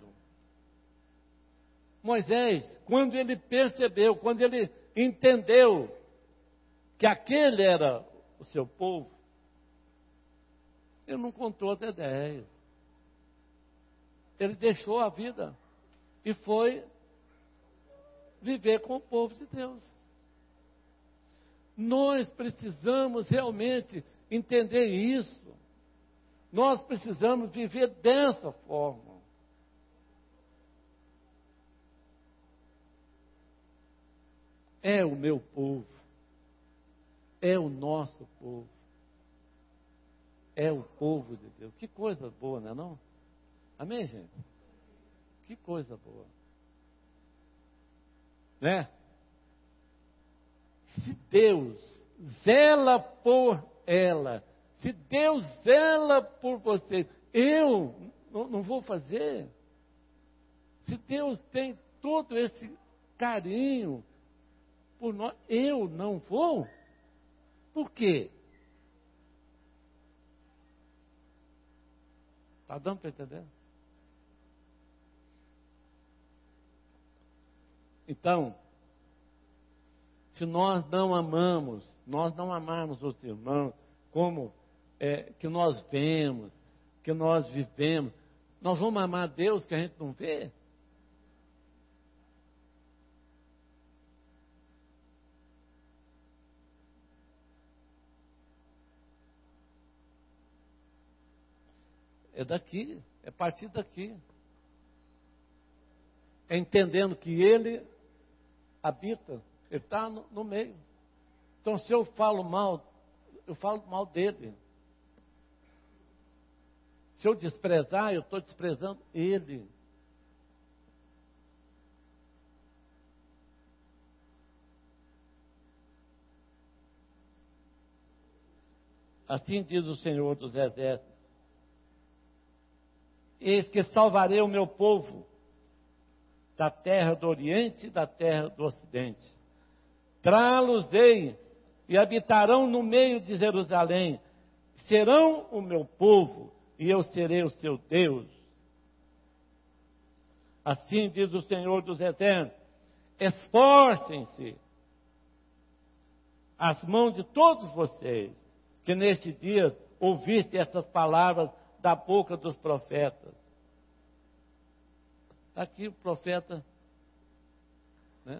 Moisés, quando ele percebeu, quando ele entendeu que aquele era o seu povo, ele não contou até 10. Ele deixou a vida e foi viver com o povo de Deus. Nós precisamos realmente entender isso. Nós precisamos viver dessa forma. É o meu povo. É o nosso povo. É o povo de Deus. Que coisa boa, não é não? Amém, gente? Que coisa boa. Né? se Deus zela por ela, se Deus zela por você, eu não vou fazer? Se Deus tem todo esse carinho por nós, eu não vou? Por quê? Está dando para entender? Então, se nós não amamos, nós não amarmos os irmãos como que nós vemos, que nós vivemos, nós vamos amar Deus que a gente não vê? É daqui, é a partir daqui. É entendendo que Ele habita, Ele está no meio. Então, se eu falo mal dele. Se eu desprezar, eu estou desprezando Ele. Assim diz o Senhor dos Exércitos: eis que salvarei o meu povo da terra do Oriente e da terra do Ocidente. Trá-los-ei e habitarão no meio de Jerusalém. Serão o meu povo e eu serei o seu Deus. Assim diz o Senhor dos Exércitos: esforcem-se as mãos de todos vocês, que neste dia ouviste essas palavras da boca dos profetas. Aqui o profeta, né?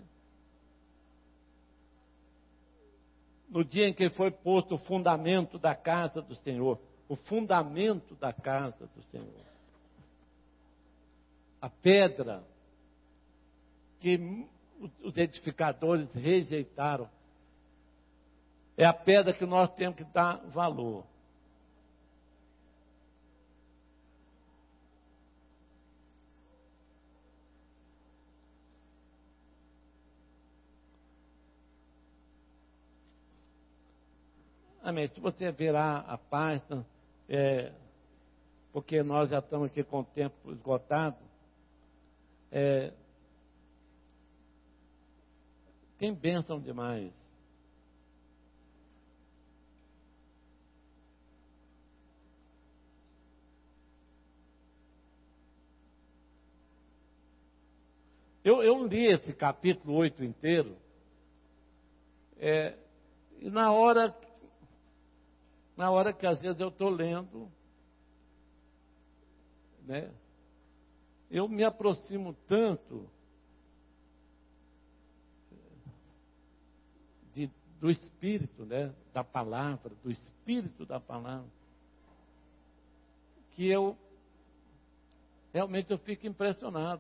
No dia em que foi posto o fundamento da casa do Senhor, o fundamento da casa do Senhor, a pedra que os edificadores rejeitaram, é a pedra que nós temos que dar valor. Amém. Se você virar a página, porque nós já estamos aqui com o tempo esgotado, tem bênção demais. Eu li esse capítulo 8 inteiro, e na hora que às vezes eu estou lendo, né, eu me aproximo tanto do Espírito, né, da palavra, do Espírito da palavra, que realmente eu fico impressionado,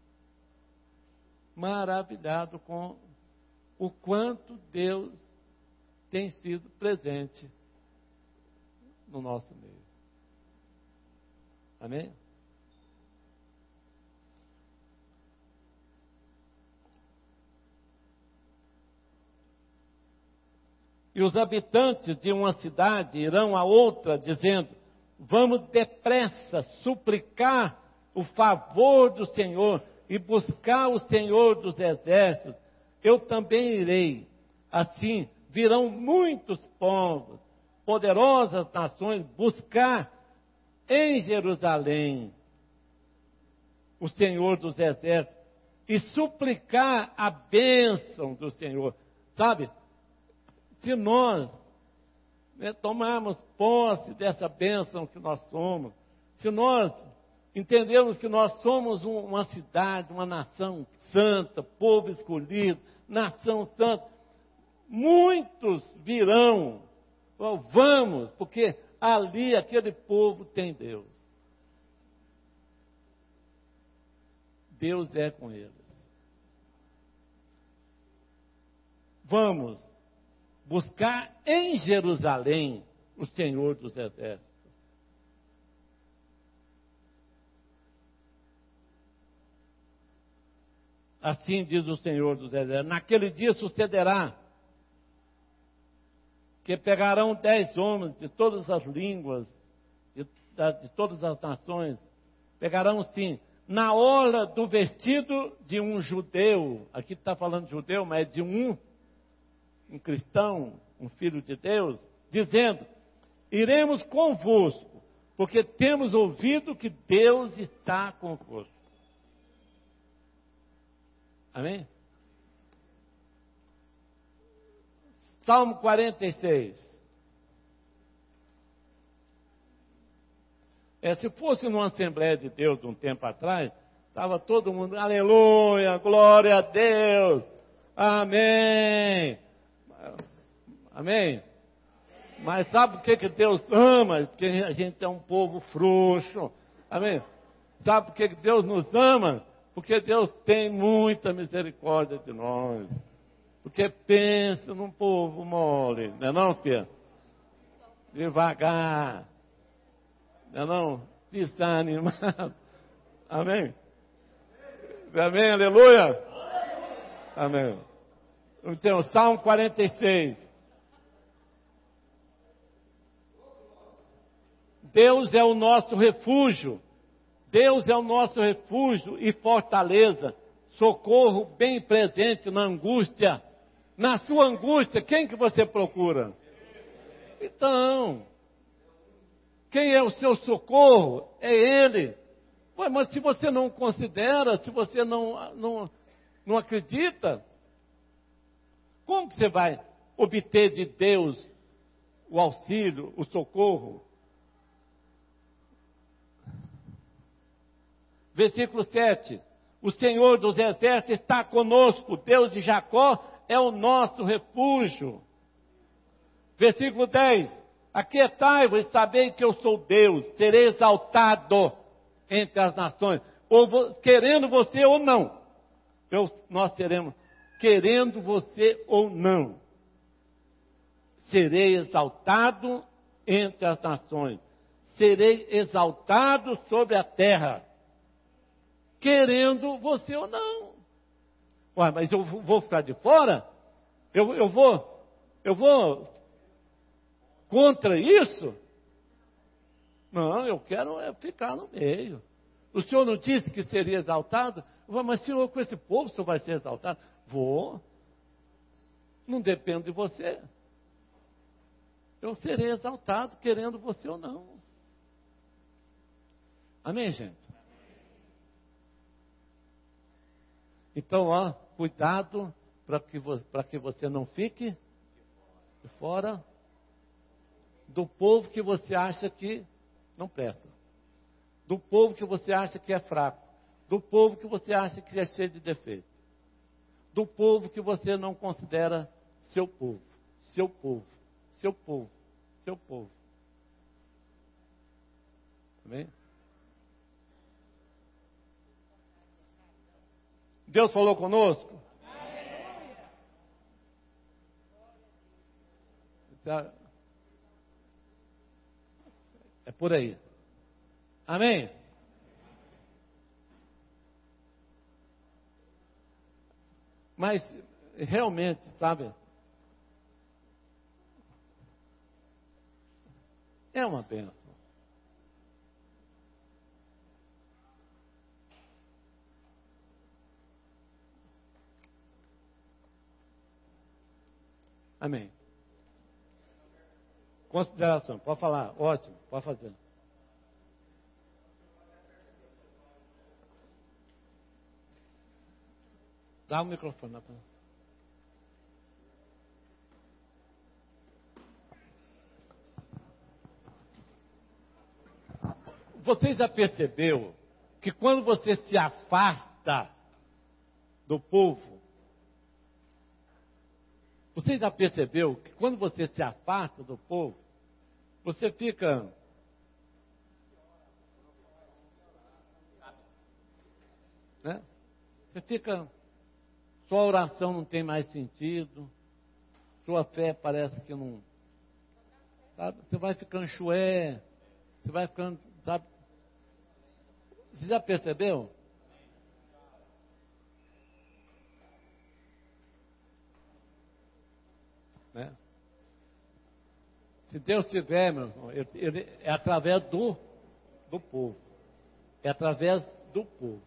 maravilhado com o quanto Deus tem sido presente no nosso meio. Amém? E os habitantes de uma cidade irão a outra, dizendo: vamos depressa suplicar o favor do Senhor e buscar o Senhor dos Exércitos. Eu também irei. Assim virão muitos povos, poderosas nações, buscar em Jerusalém o Senhor dos Exércitos e suplicar a bênção do Senhor. Sabe? Se nós tomarmos posse dessa bênção que nós somos, se nós entendermos que nós somos uma cidade, uma nação santa, povo escolhido, nação santa, muitos virão. Vamos, porque ali aquele povo tem Deus. Deus é com eles. Vamos buscar em Jerusalém o Senhor dos Exércitos. Assim diz o Senhor dos Exércitos: naquele dia sucederá que pegarão 10 homens de todas as línguas, de todas as nações, pegarão sim, na orla do vestido de um judeu, aqui está falando de judeu, mas é de um cristão, um filho de Deus, dizendo: iremos convosco, porque temos ouvido que Deus está convosco. Amém? Salmo 46. Se fosse numa Assembleia de Deus de um tempo atrás, estava todo mundo, aleluia, glória a Deus, amém, amém. Mas sabe por que Deus ama? Porque a gente é um povo frouxo, amém. Sabe por que Deus nos ama? Porque Deus tem muita misericórdia de nós. Porque pensa num povo mole, não é não, filha? Devagar. Não, desanimado. Amém? Amém, aleluia? Amém. Então, Salmo 46. Deus é o nosso refúgio. Deus é o nosso refúgio e fortaleza. Socorro bem presente na angústia. Na sua angústia, quem que você procura? Então... quem é o seu socorro? É Ele. Ué, mas se você não considera, se você não acredita, como que você vai obter de Deus o auxílio, o socorro? Versículo 7. O Senhor dos Exércitos está conosco. Deus de Jacó é o nosso refúgio. Versículo 10. Aquietai-vos e sabei que eu sou Deus, serei exaltado entre as nações, querendo você ou não. Nós seremos, querendo você ou não, serei exaltado entre as nações, serei exaltado sobre a terra, querendo você ou não. Ué, mas eu vou ficar de fora? Eu vou contra isso? Não, eu quero ficar no meio. O Senhor não disse que seria exaltado? Mas Senhor, com esse povo o Senhor vai ser exaltado? Vou. Não depende de você. Eu serei exaltado, querendo você ou não. Amém, gente? Então, cuidado para que você não fique de fora do povo que você acha que não presta, do povo que você acha que é fraco, do povo que você acha que é cheio de defeito, do povo que você não considera seu povo, seu povo, seu povo, seu povo. Amém? Deus falou conosco? É por aí. Amém? Mas, realmente, sabe, é uma bênção. Amém. Consideração, pode falar, ótimo, pode fazer. Dá o microfone lá para. Você já percebeu que quando você se afasta do povo, você já percebeu que quando você se afasta do povo, você fica né? Você fica, sua oração não tem mais sentido, sua fé parece que não, sabe? Você vai ficando chué, você vai ficando, sabe? Você já percebeu? Né? Se Deus tiver, meu irmão, ele é através do povo. É através do povo.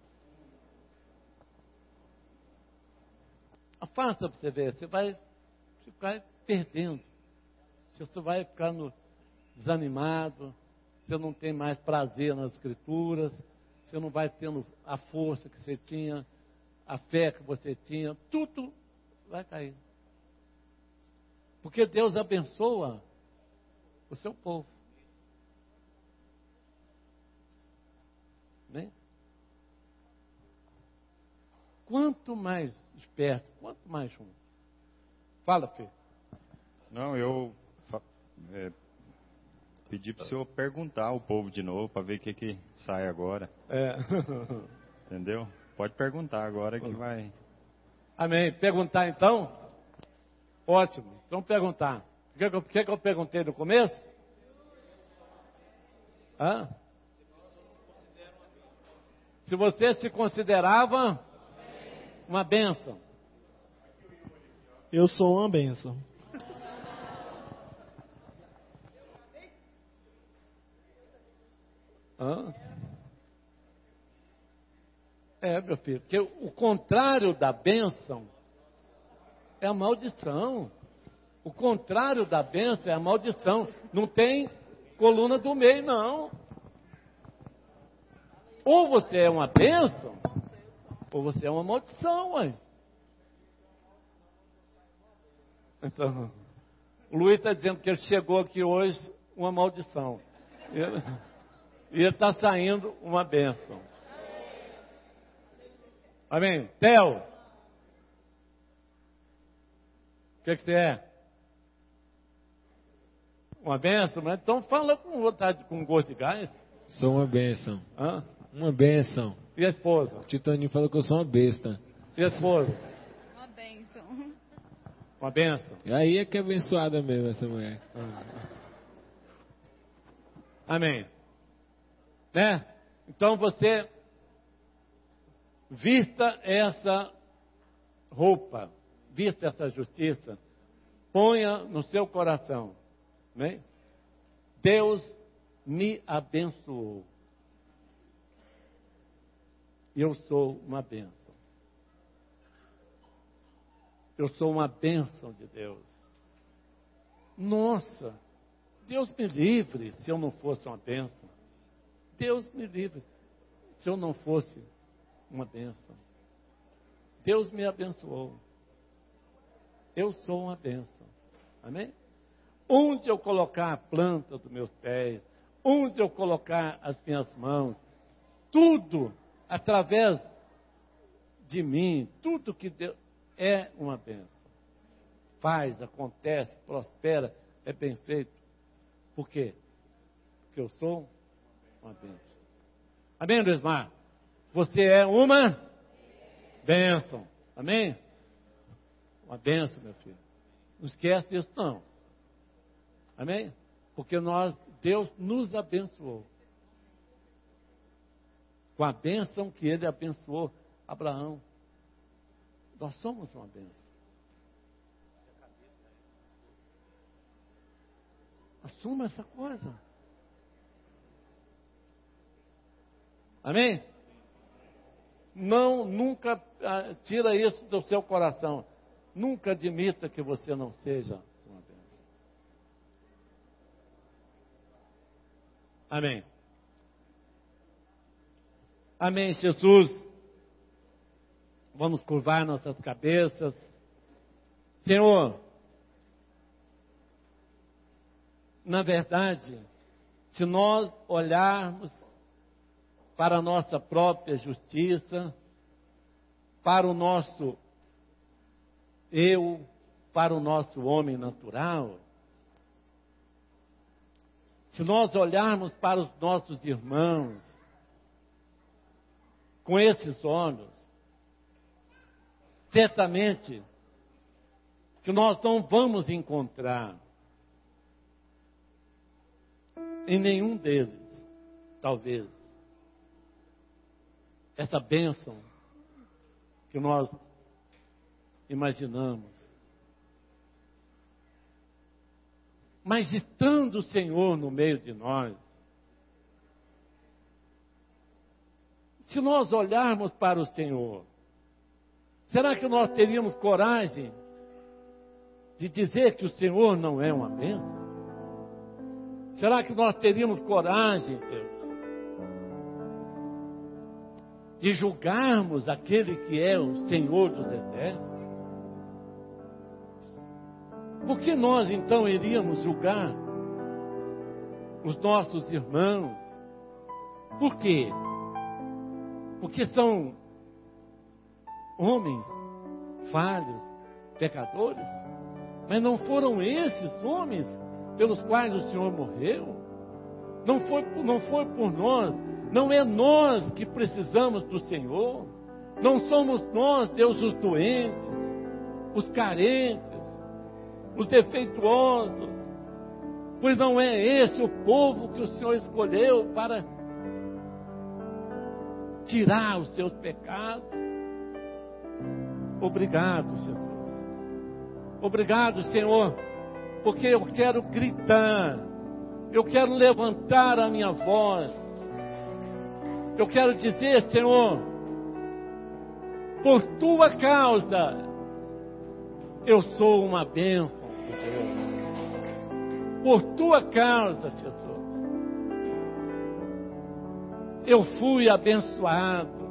Afasta para você ver, você vai ficar perdendo. Você vai ficar desanimado, você não tem mais prazer nas escrituras, você não vai tendo a força que você tinha, a fé que você tinha, tudo vai cair. Porque Deus abençoa o seu povo. Né? Quanto mais esperto, quanto mais junto. Fala, Fê. Não, eu pedi para o senhor perguntar ao povo de novo, para ver o que sai agora. Entendeu? Pode perguntar agora que vai. Amém. Perguntar então? Ótimo. Então perguntar. O que eu perguntei no começo? Hã? Se você se considerava uma bênção. Eu sou uma bênção. Hã? Meu filho, porque o contrário da bênção é a maldição. O contrário da bênção é a maldição. Não tem coluna do meio, não. Ou você é uma bênção, ou você é uma maldição, ué. Então, o Luiz está dizendo que ele chegou aqui hoje uma maldição. E ele está saindo uma bênção. Amém? Theo, o que você é? Uma bênção? Mas então fala com vontade, com gosto de gás. Sou uma bênção. Hã? Uma bênção. E a esposa? O Titoninho falou que eu sou uma besta. E a esposa? Uma bênção. Uma bênção. Aí é que é abençoada mesmo essa mulher. Amém. Né? Então você vista essa roupa, vista essa justiça, ponha no seu coração. Né? Deus me abençoou. Eu sou uma bênção. Eu sou uma bênção de Deus. Nossa, Deus me livre se eu não fosse uma bênção. Deus me livre se eu não fosse uma bênção. Deus me abençoou. Eu sou uma bênção. Amém? Onde eu colocar a planta dos meus pés, onde eu colocar as minhas mãos, tudo através de mim, tudo que Deus é uma bênção. Faz, acontece, prospera, é bem feito. Por quê? Porque eu sou uma bênção. Amém, Luizmar? Você é uma bênção. Amém? Uma bênção, meu filho. Não esquece disso, não. Amém? Porque Deus nos abençoou. Com a bênção que Ele abençoou Abraão. Nós somos uma bênção. Assuma essa coisa. Amém? Não, nunca tira isso do seu coração. Nunca admita que você não seja uma bênção. Amém. Amém, Jesus. Vamos curvar nossas cabeças. Senhor, na verdade, se nós olharmos para a nossa própria justiça, para o nosso eu, para o nosso homem natural, se nós olharmos para os nossos irmãos com esses olhos, certamente que nós não vamos encontrar em nenhum deles, talvez, essa bênção que nós imaginamos. Mas estando o Senhor no meio de nós, se nós olharmos para o Senhor, será que nós teríamos coragem de dizer que o Senhor não é uma bênção? Será que nós teríamos coragem, Deus, de julgarmos aquele que é o Senhor dos Exércitos? Por que nós então iríamos julgar os nossos irmãos? Por quê? Porque são homens falhos, pecadores? Mas não foram esses homens pelos quais o Senhor morreu? Não foi por nós. Não é nós que precisamos do Senhor. Não somos nós, Deus, os doentes, os carentes, os defeituosos. Pois não é esse o povo que o Senhor escolheu para tirar os seus pecados. Obrigado, Jesus. Obrigado, Senhor, porque eu quero gritar, eu quero levantar a minha voz, eu quero dizer, Senhor, por tua causa, eu sou uma bênção, Senhor. Por tua causa, Jesus, eu fui abençoado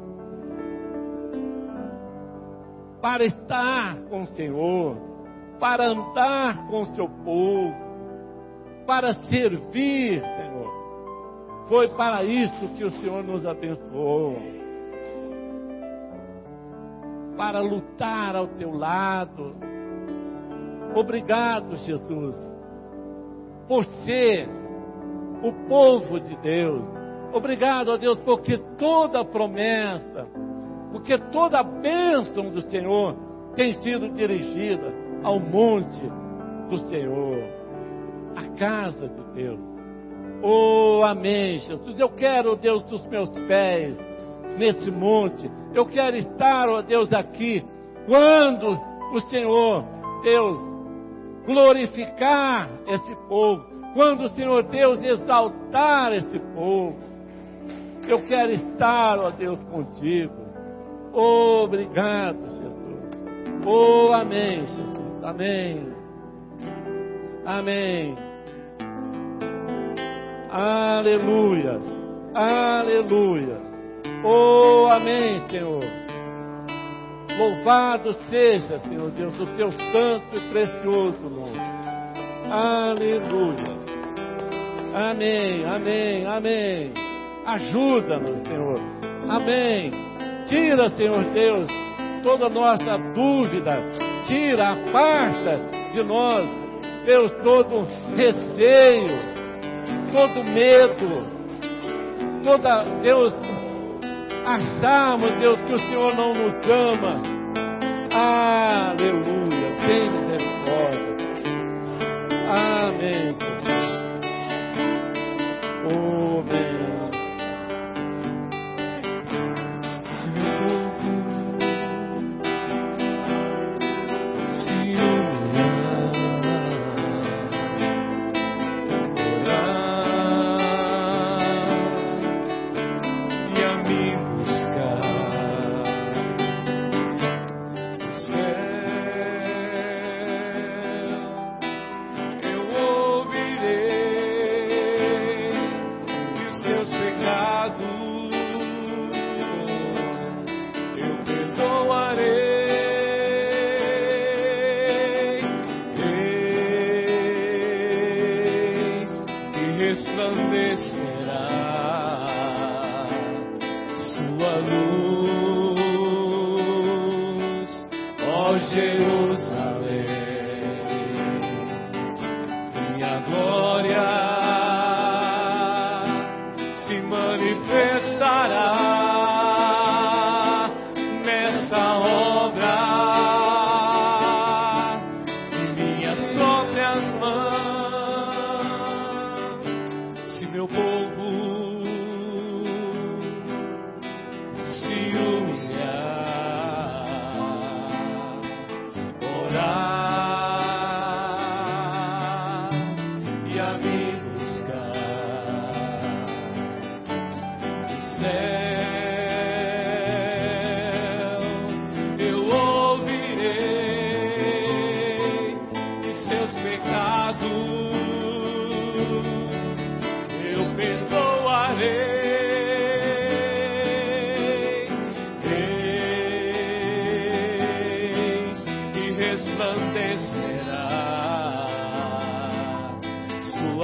para estar com o Senhor, para andar com o seu povo, para servir, Senhor. Foi para isso que o Senhor nos abençoou. Para lutar ao teu lado. Obrigado, Jesus, por ser o povo de Deus. Obrigado, ó Deus, porque toda promessa, porque toda a bênção do Senhor tem sido dirigida ao monte do Senhor, à casa de Deus. Oh, amém, Jesus. Eu quero, Deus, dos meus pés nesse monte. Eu quero estar, ó Deus, aqui quando o Senhor, Deus, glorificar esse povo, quando o Senhor, Deus, exaltar esse povo. Eu quero estar, ó Deus, contigo. Oh, obrigado, Jesus. Oh, amém, Jesus. Amém. Amém. Aleluia. Aleluia. Oh, amém, Senhor. Louvado seja, Senhor Deus, o teu santo e precioso nome. Aleluia. Amém, amém, amém. Ajuda-nos, Senhor. Amém. Tira, Senhor Deus, toda nossa dúvida. Tira, aparta de nós, Deus, todo receio, todo medo, toda, Deus, acharmos, Deus, que o Senhor não nos ama. Aleluia, tem misericórdia. Amém, Senhor. Amém. Meu povo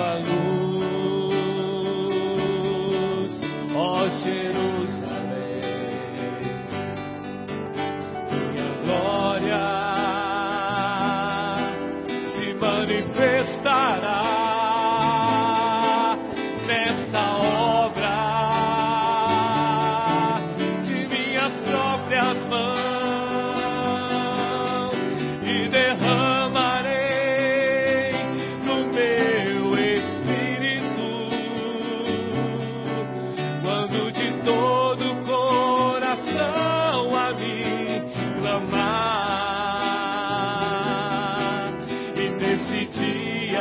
tua luz, ó Jerusalém. Minha glória se manifestará nessa obra de minhas próprias mãos e derramarei no meu espírito quando de todo o coração a mim clamar. E nesse dia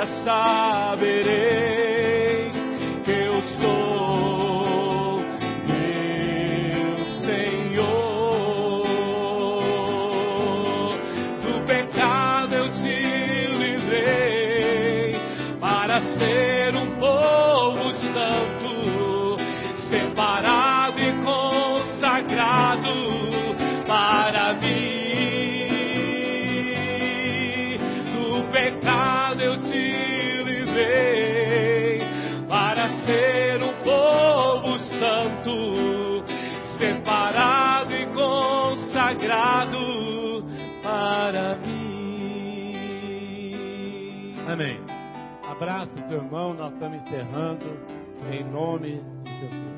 sabereis que eu sou meu Senhor. Do pecado eu te livrei para ser um povo santo, separado e consagrado para mim. Do pecado eu te livrei para ser um povo santo, separado e consagrado para mim. Amém. Abraça o teu irmão, nós estamos encerrando em nome de Jesus.